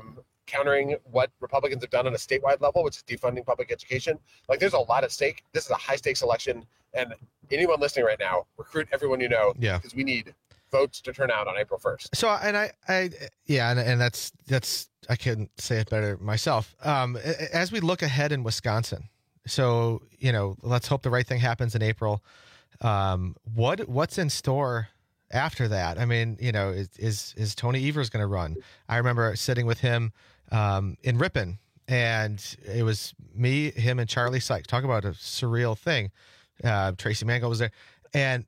countering what Republicans have done on a statewide level, which is defunding public education. Like, there's a lot at stake. This is a high stakes election, and anyone listening right now, recruit everyone you know, because we need votes to turn out on April 1st. So, and that's I couldn't say it better myself. As we look ahead in Wisconsin, so, let's hope the right thing happens in April. What's in store after that? I mean, is Tony Evers going to run? I remember sitting with him in Ripon, and it was me, him, and Charlie Sykes. Talk about a surreal thing. Tracy Mango was there, and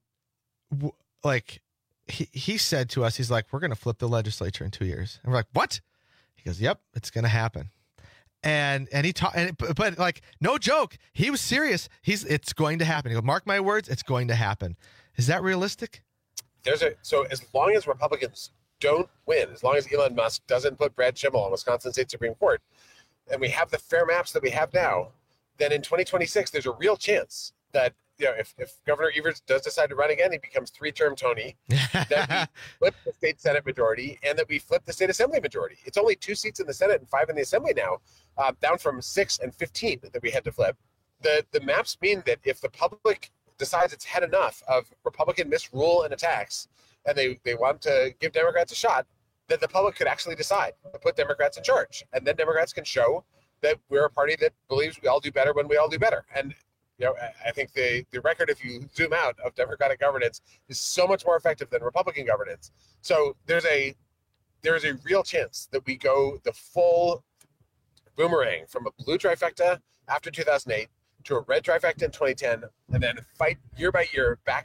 he said to us, he's like, "We're going to flip the legislature in 2 years," and we're like, "What?" He goes, "Yep, it's going to happen." And he taught, but like, no joke, he was serious. It's going to happen. He goes, "Mark my words, it's going to happen." Is that realistic? So as long as Republicans don't win, as long as Elon Musk doesn't put Brad Schimmel on Wisconsin State Supreme Court, and we have the fair maps that we have now, then in 2026 there's a real chance that if Governor Evers does decide to run again, he becomes 3-term Tony, that we flip the state Senate majority, and that we flip the state Assembly majority. It's only 2 seats in the Senate and 5 in the Assembly now, down from 6 and 15 that we had to flip. The maps mean that if the public decides it's had enough of Republican misrule and attacks, and they want to give Democrats a shot, then the public could actually decide to put Democrats in charge. And then Democrats can show that we're a party that believes we all do better when we all do better. And I think the record, if you zoom out, of Democratic governance is so much more effective than Republican governance. So there is a real chance that we go the full boomerang from a blue trifecta after 2008 to a red trifecta in 2010, and then fight year by year, back.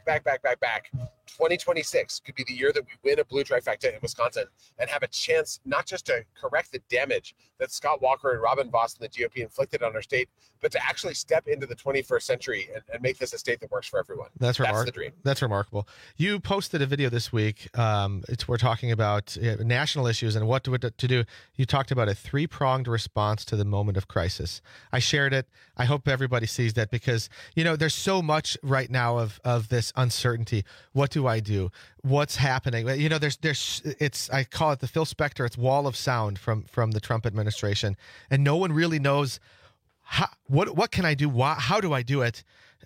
2026 could be the year that we win a blue trifecta in Wisconsin and have a chance not just to correct the damage that Scott Walker and Robin Vos and the GOP inflicted on our state, but to actually step into the 21st century and make this a state that works for everyone. That's the dream. That's remarkable. You posted a video this week. We're talking about national issues and what to do. You talked about a 3-pronged response to the moment of crisis. I shared it. I hope everybody sees that, because there's so much right now of this uncertainty. What do I do? What's happening? There's I call it the Phil Spector. It's wall of sound from the Trump administration, and no one really knows what can I do? How do I do it?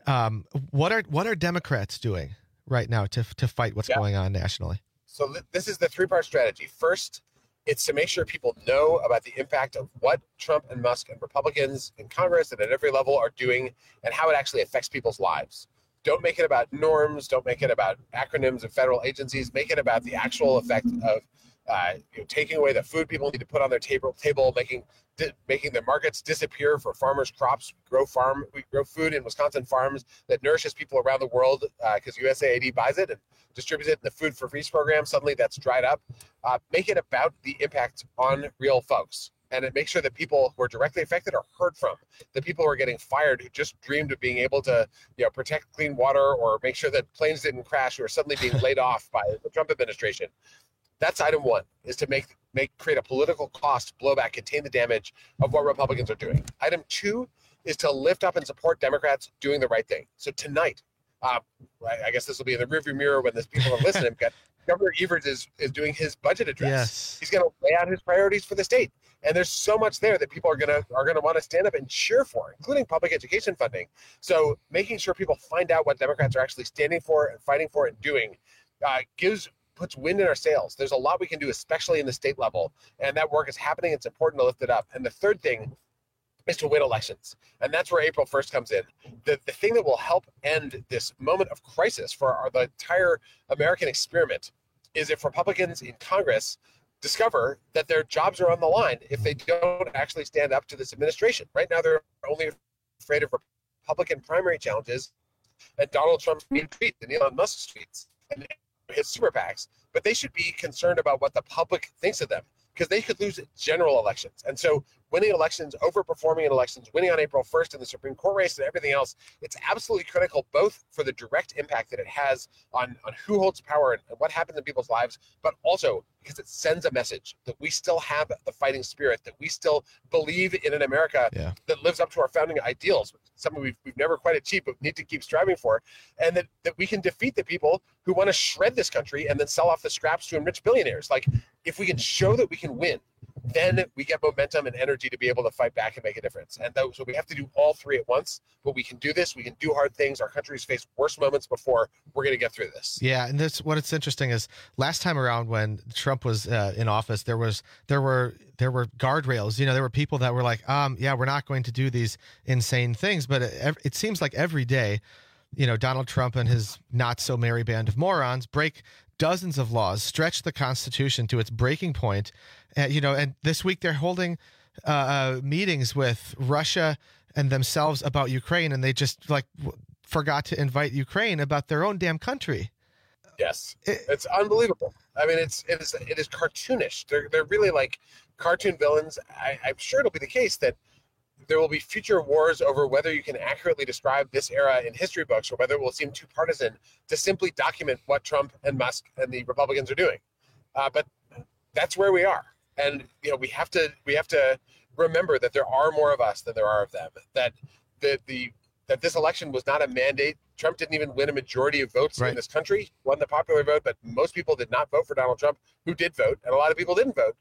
What are Democrats doing right now to fight what's going on nationally? So this is the 3-part strategy. First, it's to make sure people know about the impact of what Trump and Musk and Republicans in Congress and at every level are doing, and how it actually affects people's lives. Don't make it about norms. Don't make it about acronyms of federal agencies. Make it about the actual effect of taking away the food people need to put on their table, making the markets disappear for farmers' crops. We grow food in Wisconsin farms that nourishes people around the world because USAID buys it and distributes it in the Food for Feast program. Suddenly that's dried up. Make it about the impact on real folks. And it makes sure that people who are directly affected are heard from. The people who are getting fired, who just dreamed of being able to, protect clean water or make sure that planes didn't crash, who are suddenly being laid off by the Trump administration. That's item 1, is to create a political cost blowback, contain the damage of what Republicans are doing. Item 2 is to lift up and support Democrats doing the right thing. So tonight, I guess this will be in the rearview mirror when these people are listening. Governor Evers is doing his budget address. Yes. He's going to lay out his priorities for the state. And there's so much there that people are going to want to stand up and cheer for, including public education funding. So making sure people find out what Democrats are actually standing for and fighting for and doing puts wind in our sails. There's a lot we can do, especially in the state level. And that work is happening. It's important to lift it up. And the third thing is to win elections. And that's where April 1st comes in. The thing that will help end this moment of crisis for the entire American experiment is if Republicans in Congress discover that their jobs are on the line if they don't actually stand up to this administration. Right now, they're only afraid of Republican primary challenges and Donald Trump's mean tweets and Elon Musk's tweets and his super PACs. But they should be concerned about what the public thinks of them, because they could lose general elections. And so winning elections, overperforming in elections, winning on April 1st in the Supreme Court race and everything else, it's absolutely critical, both for the direct impact that it has on who holds power and what happens in people's lives, but also because it sends a message that we still have the fighting spirit, that we still believe in an America that lives up to our founding ideals, something we've never quite achieved but need to keep striving for, and that we can defeat the people who want to shred this country and then sell off the scraps to enrich billionaires. Like, if we can show that we can win then we get momentum and energy to be able to fight back and make a difference. And so we have to do all three at once, but we can do this. We can do hard things. Our country's faced worse moments before. We're going to get through this. Yeah, and what's interesting is last time around when Trump was in office, there were guardrails. You know, there were people that were like, yeah, we're not going to do these insane things. But it seems like every day, you know, Donald Trump and his not so merry band of morons break dozens of laws, stretch the Constitution to its breaking point. And this week they're holding meetings with Russia and themselves about Ukraine, and they just forgot to invite Ukraine about their own damn country. Yes, it's unbelievable. I mean, it is cartoonish. They're really like cartoon villains. I'm sure it'll be the case that there will be future wars over whether you can accurately describe this era in history books or whether it will seem too partisan to simply document what Trump and Musk and the Republicans are doing. But that's where we are. And, you know, we have to remember that there are more of us than there are of them, that this election was not a mandate. Trump didn't even win a majority of votes in this country, won the popular vote, but most people did not vote for Donald Trump, who did vote, and a lot of people didn't vote.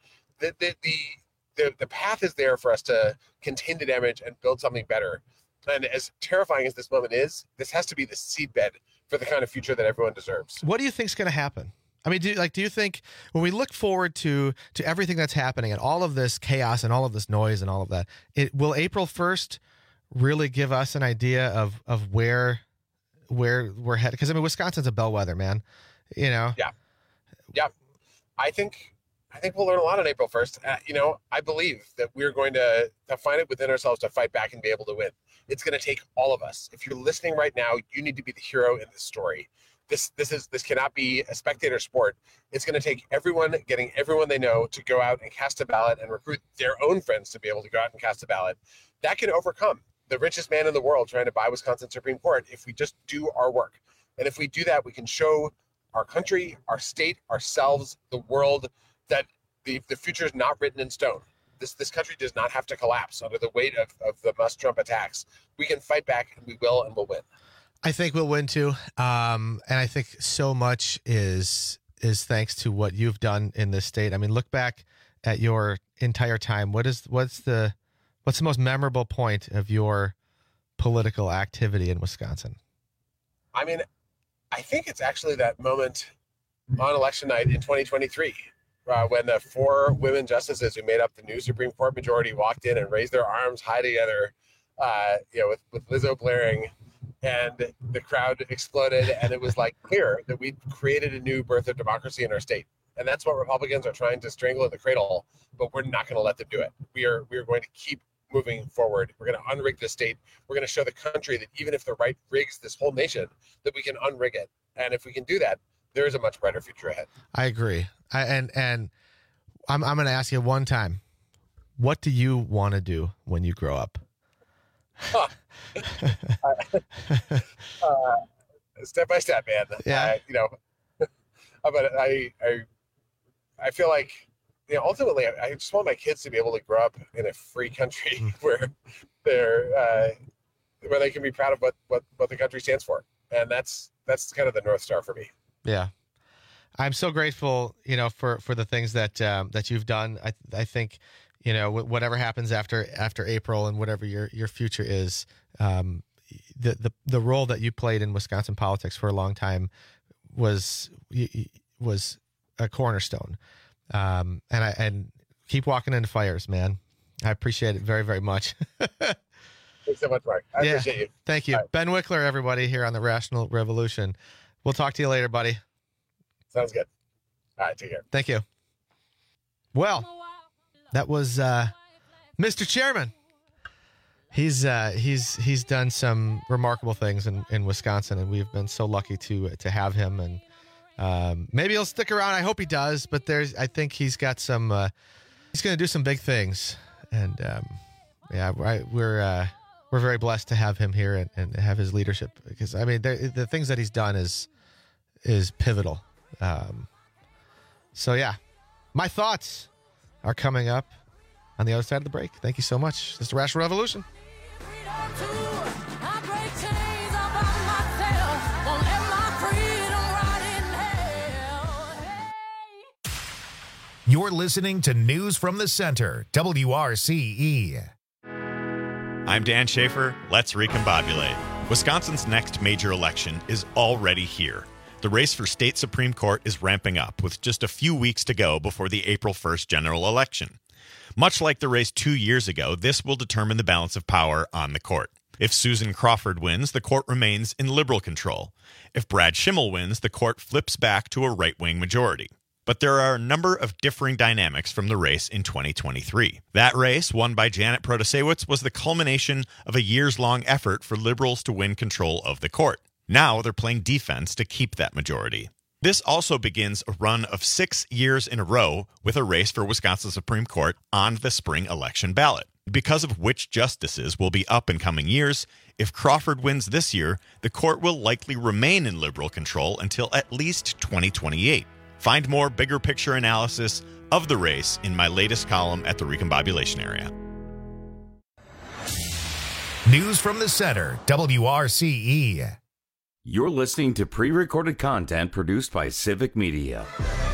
The path is there for us to contain the damage and build something better. And as terrifying as this moment is, this has to be the seedbed for the kind of future that everyone deserves. What do you think is going to happen? I mean, do you think when we look forward to everything that's happening and all of this chaos and all of this noise and all of that, will April 1st really give us an idea of where we're headed? Because I mean, Wisconsin's a bellwether, man. You know. Yeah. I think we'll learn a lot on April 1st. I believe that we're going to find it within ourselves to fight back and be able to win. It's going to take all of us. If you're listening right now, you need to be the hero in this story. This cannot be a spectator sport. It's going to take everyone getting everyone they know to go out and cast a ballot and recruit their own friends to be able to go out and cast a ballot. That can overcome the richest man in the world trying to buy Wisconsin Supreme Court if we just do our work. And if we do that, we can show our country, our state, ourselves, the world, that the future is not written in stone. This country does not have to collapse under the weight of the Musk-Trump attacks. We can fight back, and we will, and we'll win. I think we'll win too, and I think so much is thanks to what you've done in this state. I mean, look back at your entire time. What's the most memorable point of your political activity in Wisconsin? I mean, I think it's actually that moment on election night in 2023. When the 4 women justices who made up the new Supreme Court majority walked in and raised their arms high together, with Lizzo blaring, and the crowd exploded, and it was clear that we created a new birth of democracy in our state. And that's what Republicans are trying to strangle in the cradle, but we're not going to let them do it. We are going to keep moving forward. We're going to unrig the state. We're going to show the country that even if the right rigs this whole nation, that we can unrig it. And if we can do that, there is a much brighter future ahead. I agree. And I'm going to ask you one time, what do you want to do when you grow up? Step by step, man. Yeah. But I feel like, ultimately, I just want my kids to be able to grow up in a free country where they can be proud of what the country stands for, and that's kind of the North Star for me. Yeah. I'm so grateful, for the things that you've done. I think, whatever happens after April and whatever your future is, the role that you played in Wisconsin politics for a long time was a cornerstone. And keep walking into fires, man. I appreciate it very, very much. Thanks so much, Mark. I appreciate you. Thank you. Right. Ben Wickler, everybody, here on the Rational Revolution. We'll talk to you later, buddy. Sounds good. All right, take care. Thank you. Well, that was Mr. Chairman. He's done some remarkable things in Wisconsin, and we've been so lucky to have him. And maybe he'll stick around. I hope he does. But I think he's got some. He's going to do some big things, and we're very blessed to have him here and have his leadership, because I mean the things that he's done is pivotal. So yeah, my thoughts are coming up on the other side of the break. Thank you so much. This is the Rational Revolution. You're listening to News from the Center, WRCE. I'm Dan Schaefer. Let's recombobulate. Wisconsin's next major election is already here. The race for state Supreme Court is ramping up with just a few weeks to go before the April 1st general election. Much like the race 2 years ago, this will determine the balance of power on the court. If Susan Crawford wins, the court remains in liberal control. If Brad Schimmel wins, the court flips back to a right-wing majority. But there are a number of differing dynamics from the race in 2023. That race, won by Janet Protasiewicz, was the culmination of a years-long effort for liberals to win control of the court. Now they're playing defense to keep that majority. This also begins a run of 6 years in a row with a race for Wisconsin Supreme Court on the spring election ballot. Because of which justices will be up in coming years, if Crawford wins this year, the court will likely remain in liberal control until at least 2028. Find more bigger picture analysis of the race in my latest column at the Recombobulation Area. News from the Center, WRCE. You're listening to pre-recorded content produced by Civic Media.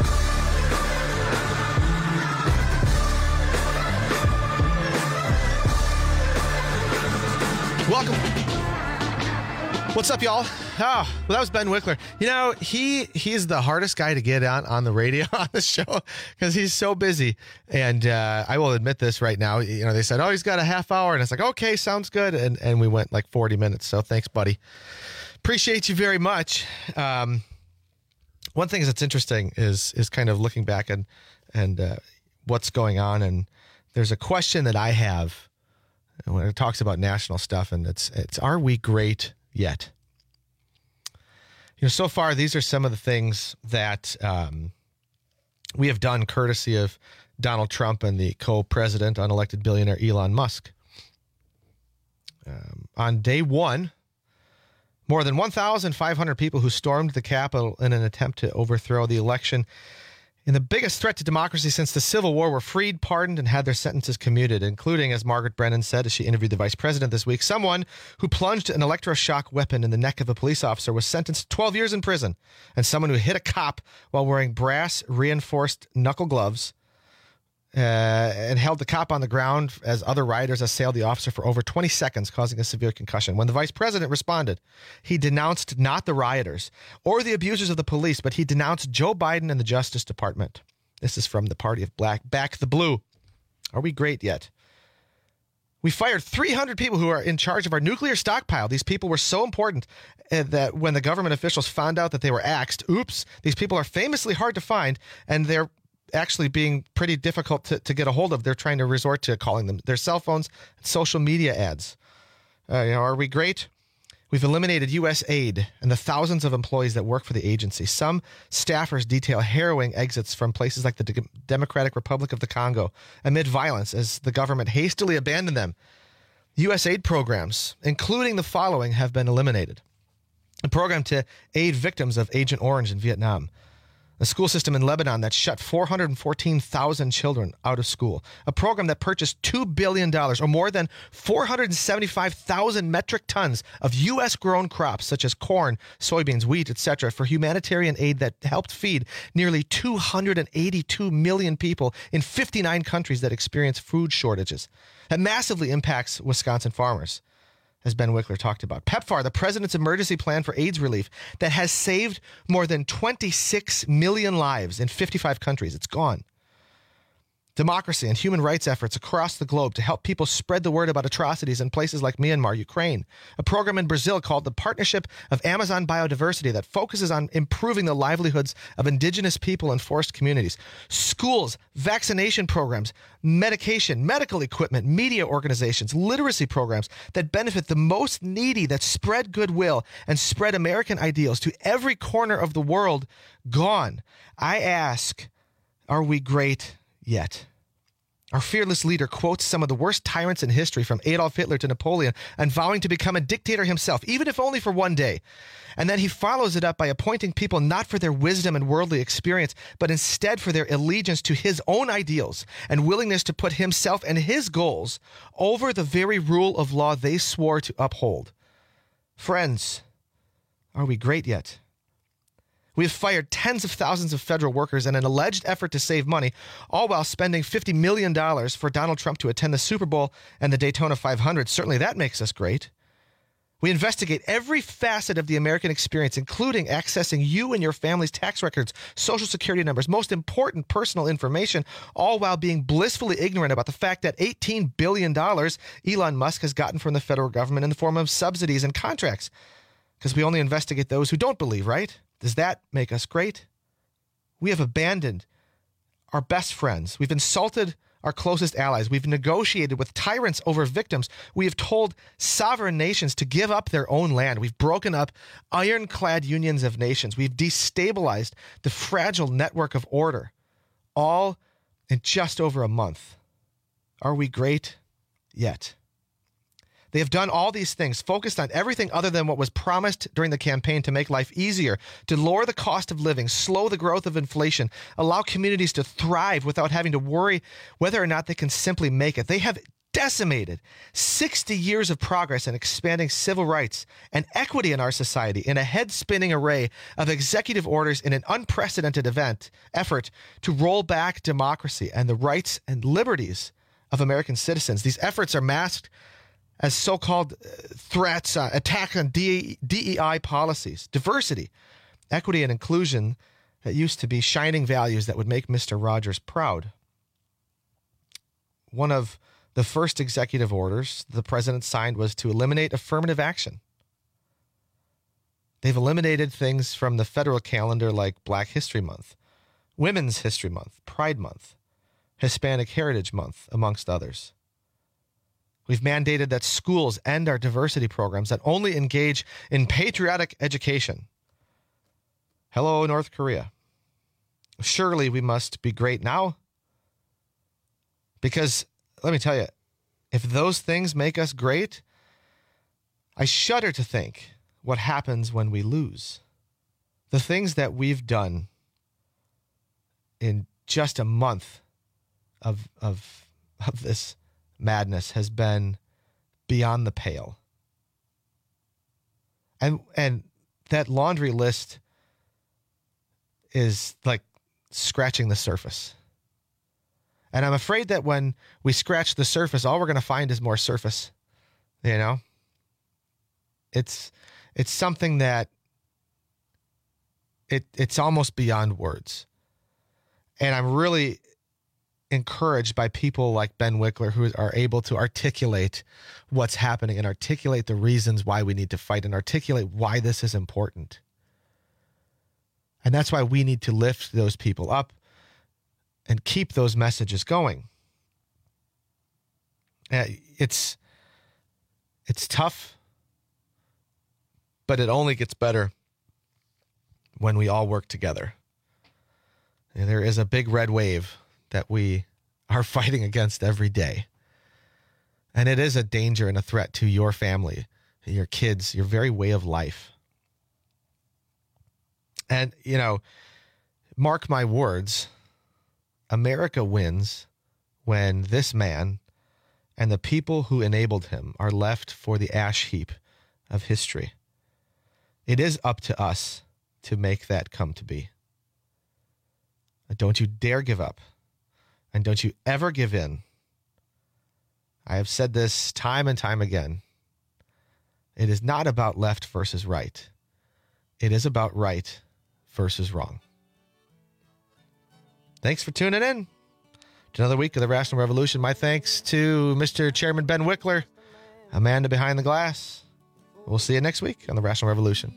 Welcome. What's up, y'all? Oh, well, that was Ben Wickler. You know, he's the hardest guy to get on the radio on the show because he's so busy. And I will admit this right now. You know, they said, oh, he's got a half hour. And it's like, okay, sounds good. And we went like 40 minutes. So thanks, buddy. Appreciate you very much. One thing that's interesting is kind of looking back and what's going on. And there's a question that I have when it talks about national stuff, and it's are we great yet? You know, so far, these are some of the things that we have done courtesy of Donald Trump and the co-president, unelected billionaire Elon Musk. On day one, more than 1,500 people who stormed the Capitol in an attempt to overthrow the election in the biggest threat to democracy since the Civil War were freed, pardoned, and had their sentences commuted, including, as Margaret Brennan said as she interviewed the vice president this week, someone who plunged an electroshock weapon in the neck of a police officer was sentenced to 12 years in prison, and someone who hit a cop while wearing brass-reinforced knuckle gloves and held the cop on the ground as other rioters assailed the officer for over 20 seconds, causing a severe concussion. When the vice president responded, he denounced not the rioters or the abusers of the police, but he denounced Joe Biden and the Justice Department. This is from the Party of Black. Back the blue. Are we great yet? We fired 300 people who are in charge of our nuclear stockpile. These people were so important that when the government officials found out that they were axed, oops, these people are famously hard to find, and they're actually being pretty difficult to get a hold of. They're trying to resort to calling them their cell phones, social media ads. Are we great? We've eliminated U.S. aid and the thousands of employees that work for the agency. Some staffers detail harrowing exits from places like the Democratic Republic of the Congo amid violence as the government hastily abandoned them. U.S. aid programs, including the following, have been eliminated. A program to aid victims of Agent Orange in Vietnam. A school system in Lebanon that shut 414,000 children out of school. A program that purchased $2 billion, or more than 475,000 metric tons of U.S.-grown crops, such as corn, soybeans, wheat, etc., for humanitarian aid that helped feed nearly 282 million people in 59 countries that experience food shortages. That massively impacts Wisconsin farmers, as Ben Wickler talked about. PEPFAR, the president's emergency plan for AIDS relief that has saved more than 26 million lives in 55 countries. It's gone. Democracy and human rights efforts across the globe to help people spread the word about atrocities in places like Myanmar, Ukraine. A program in Brazil called the Partnership of Amazon Biodiversity that focuses on improving the livelihoods of indigenous people in forest communities. Schools, vaccination programs, medication, medical equipment, media organizations, literacy programs that benefit the most needy, that spread goodwill and spread American ideals to every corner of the world. Gone. I ask, are we great yet? Our fearless leader quotes some of the worst tyrants in history, from Adolf Hitler to Napoleon, and vowing to become a dictator himself, even if only for one day. And then he follows it up by appointing people not for their wisdom and worldly experience, but instead for their allegiance to his own ideals and willingness to put himself and his goals over the very rule of law they swore to uphold. Friends, are we great yet? We have fired tens of thousands of federal workers in an alleged effort to save money, all while spending $50 million for Donald Trump to attend the Super Bowl and the Daytona 500. Certainly that makes us great. We investigate every facet of the American experience, including accessing you and your family's tax records, social security numbers, most important personal information, all while being blissfully ignorant about the fact that $18 billion Elon Musk has gotten from the federal government in the form of subsidies and contracts. Because we only investigate those who don't believe, right? Does that make us great? We have abandoned our best friends. We've insulted our closest allies. We've negotiated with tyrants over victims. We have told sovereign nations to give up their own land. We've broken up ironclad unions of nations. We've destabilized the fragile network of order, all in just over a month. Are we great? Yet. They have done all these things, focused on everything other than what was promised during the campaign to make life easier, to lower the cost of living, slow the growth of inflation, allow communities to thrive without having to worry whether or not they can simply make it. They have decimated 60 years of progress in expanding civil rights and equity in our society in a head-spinning array of executive orders in an unprecedented effort to roll back democracy and the rights and liberties of American citizens. These efforts are masked as so-called threats, attacks on DEI policies, diversity, equity, and inclusion that used to be shining values that would make Mr. Rogers proud. One of the first executive orders the president signed was to eliminate affirmative action. They've eliminated things from the federal calendar like Black History Month, Women's History Month, Pride Month, Hispanic Heritage Month, amongst others. We've mandated that schools end our diversity programs that only engage in patriotic education. Hello, North Korea. Surely we must be great now. Because, let me tell you, if those things make us great, I shudder to think what happens when we lose. The things that we've done in just a month of this madness has been beyond the pale. And that laundry list is like scratching the surface. And I'm afraid that when we scratch the surface, all we're going to find is more surface. You know? It's something that it's almost beyond words. And I'm really encouraged by people like Ben Wickler who are able to articulate what's happening and articulate the reasons why we need to fight and articulate why this is important. And that's why we need to lift those people up and keep those messages going. It's tough, but it only gets better when we all work together. And there is a big red wave that we are fighting against every day. And it is a danger and a threat to your family, your kids, your very way of life. And, you know, mark my words, America wins when this man and the people who enabled him are left for the ash heap of history. It is up to us to make that come to be. Don't you dare give up. And don't you ever give in. I have said this time and time again. It is not about left versus right. It is about right versus wrong. Thanks for tuning in to another week of the Rational Revolution. My thanks to Mr. Chairman Ben Wickler, Amanda behind the glass. We'll see you next week on the Rational Revolution.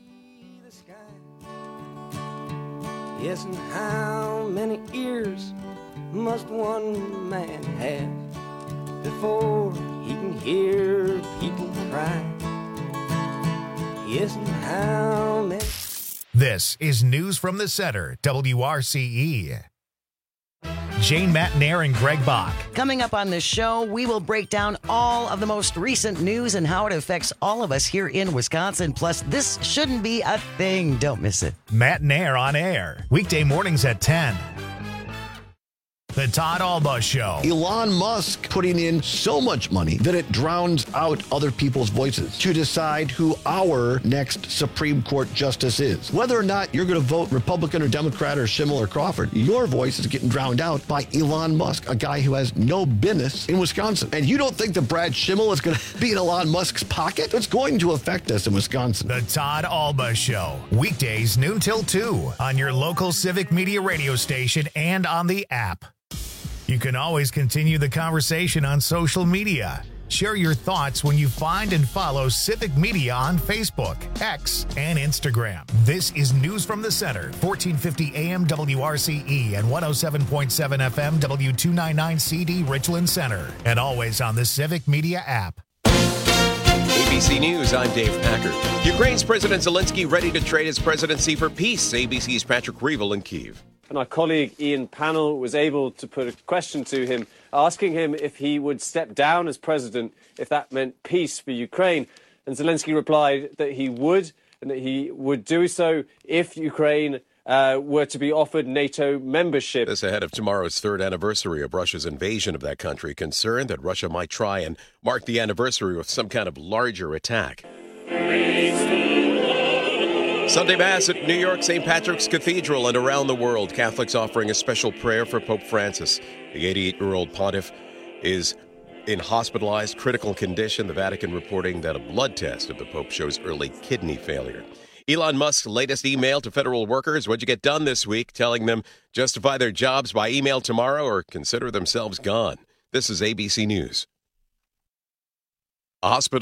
Yes, and how many ears must one man have before he can hear people cry? Yes, and how many... This is News from the Center, WRCE. Jane Matnair and Greg Bach. Coming up on this show, we will break down all of the most recent news and how it affects all of us here in Wisconsin. Plus, this shouldn't be a thing. Don't miss it. Matnair on air, weekday mornings at 10. The Todd Alba Show. Elon Musk putting in so much money that it drowns out other people's voices to decide who our next Supreme Court justice is. Whether or not you're going to vote Republican or Democrat or Schimmel or Crawford, your voice is getting drowned out by Elon Musk, a guy who has no business in Wisconsin. And you don't think that Brad Schimmel is going to be in Elon Musk's pocket? It's going to affect us in Wisconsin. The Todd Alba Show. Weekdays noon till 2 on your local Civic Media radio station and on the app. You can always continue the conversation on social media. Share your thoughts when you find and follow Civic Media on Facebook, X, and Instagram. This is News from the Center, 1450 AM WRCE and 107.7 FM W299CD Richland Center, and always on the Civic Media app. ABC News, I'm Dave Packard. Ukraine's President Zelensky ready to trade his presidency for peace. ABC's Patrick Revel in Kyiv. And our colleague Ian Pannell was able to put a question to him, asking him if he would step down as president if that meant peace for Ukraine. And Zelensky replied that he would, and that he would do so if Ukraine were to be offered NATO membership. This ahead of tomorrow's third anniversary of Russia's invasion of that country, concerned that Russia might try and mark the anniversary with some kind of larger attack. Sunday Mass at New York St. Patrick's Cathedral and around the world, Catholics offering a special prayer for Pope Francis. The 88-year-old pontiff is in hospitalized critical condition. The Vatican reporting that a blood test of the Pope shows early kidney failure. Elon Musk's latest email to federal workers, what'd you get done this week, telling them justify their jobs by email tomorrow or consider themselves gone. This is ABC News. A hospital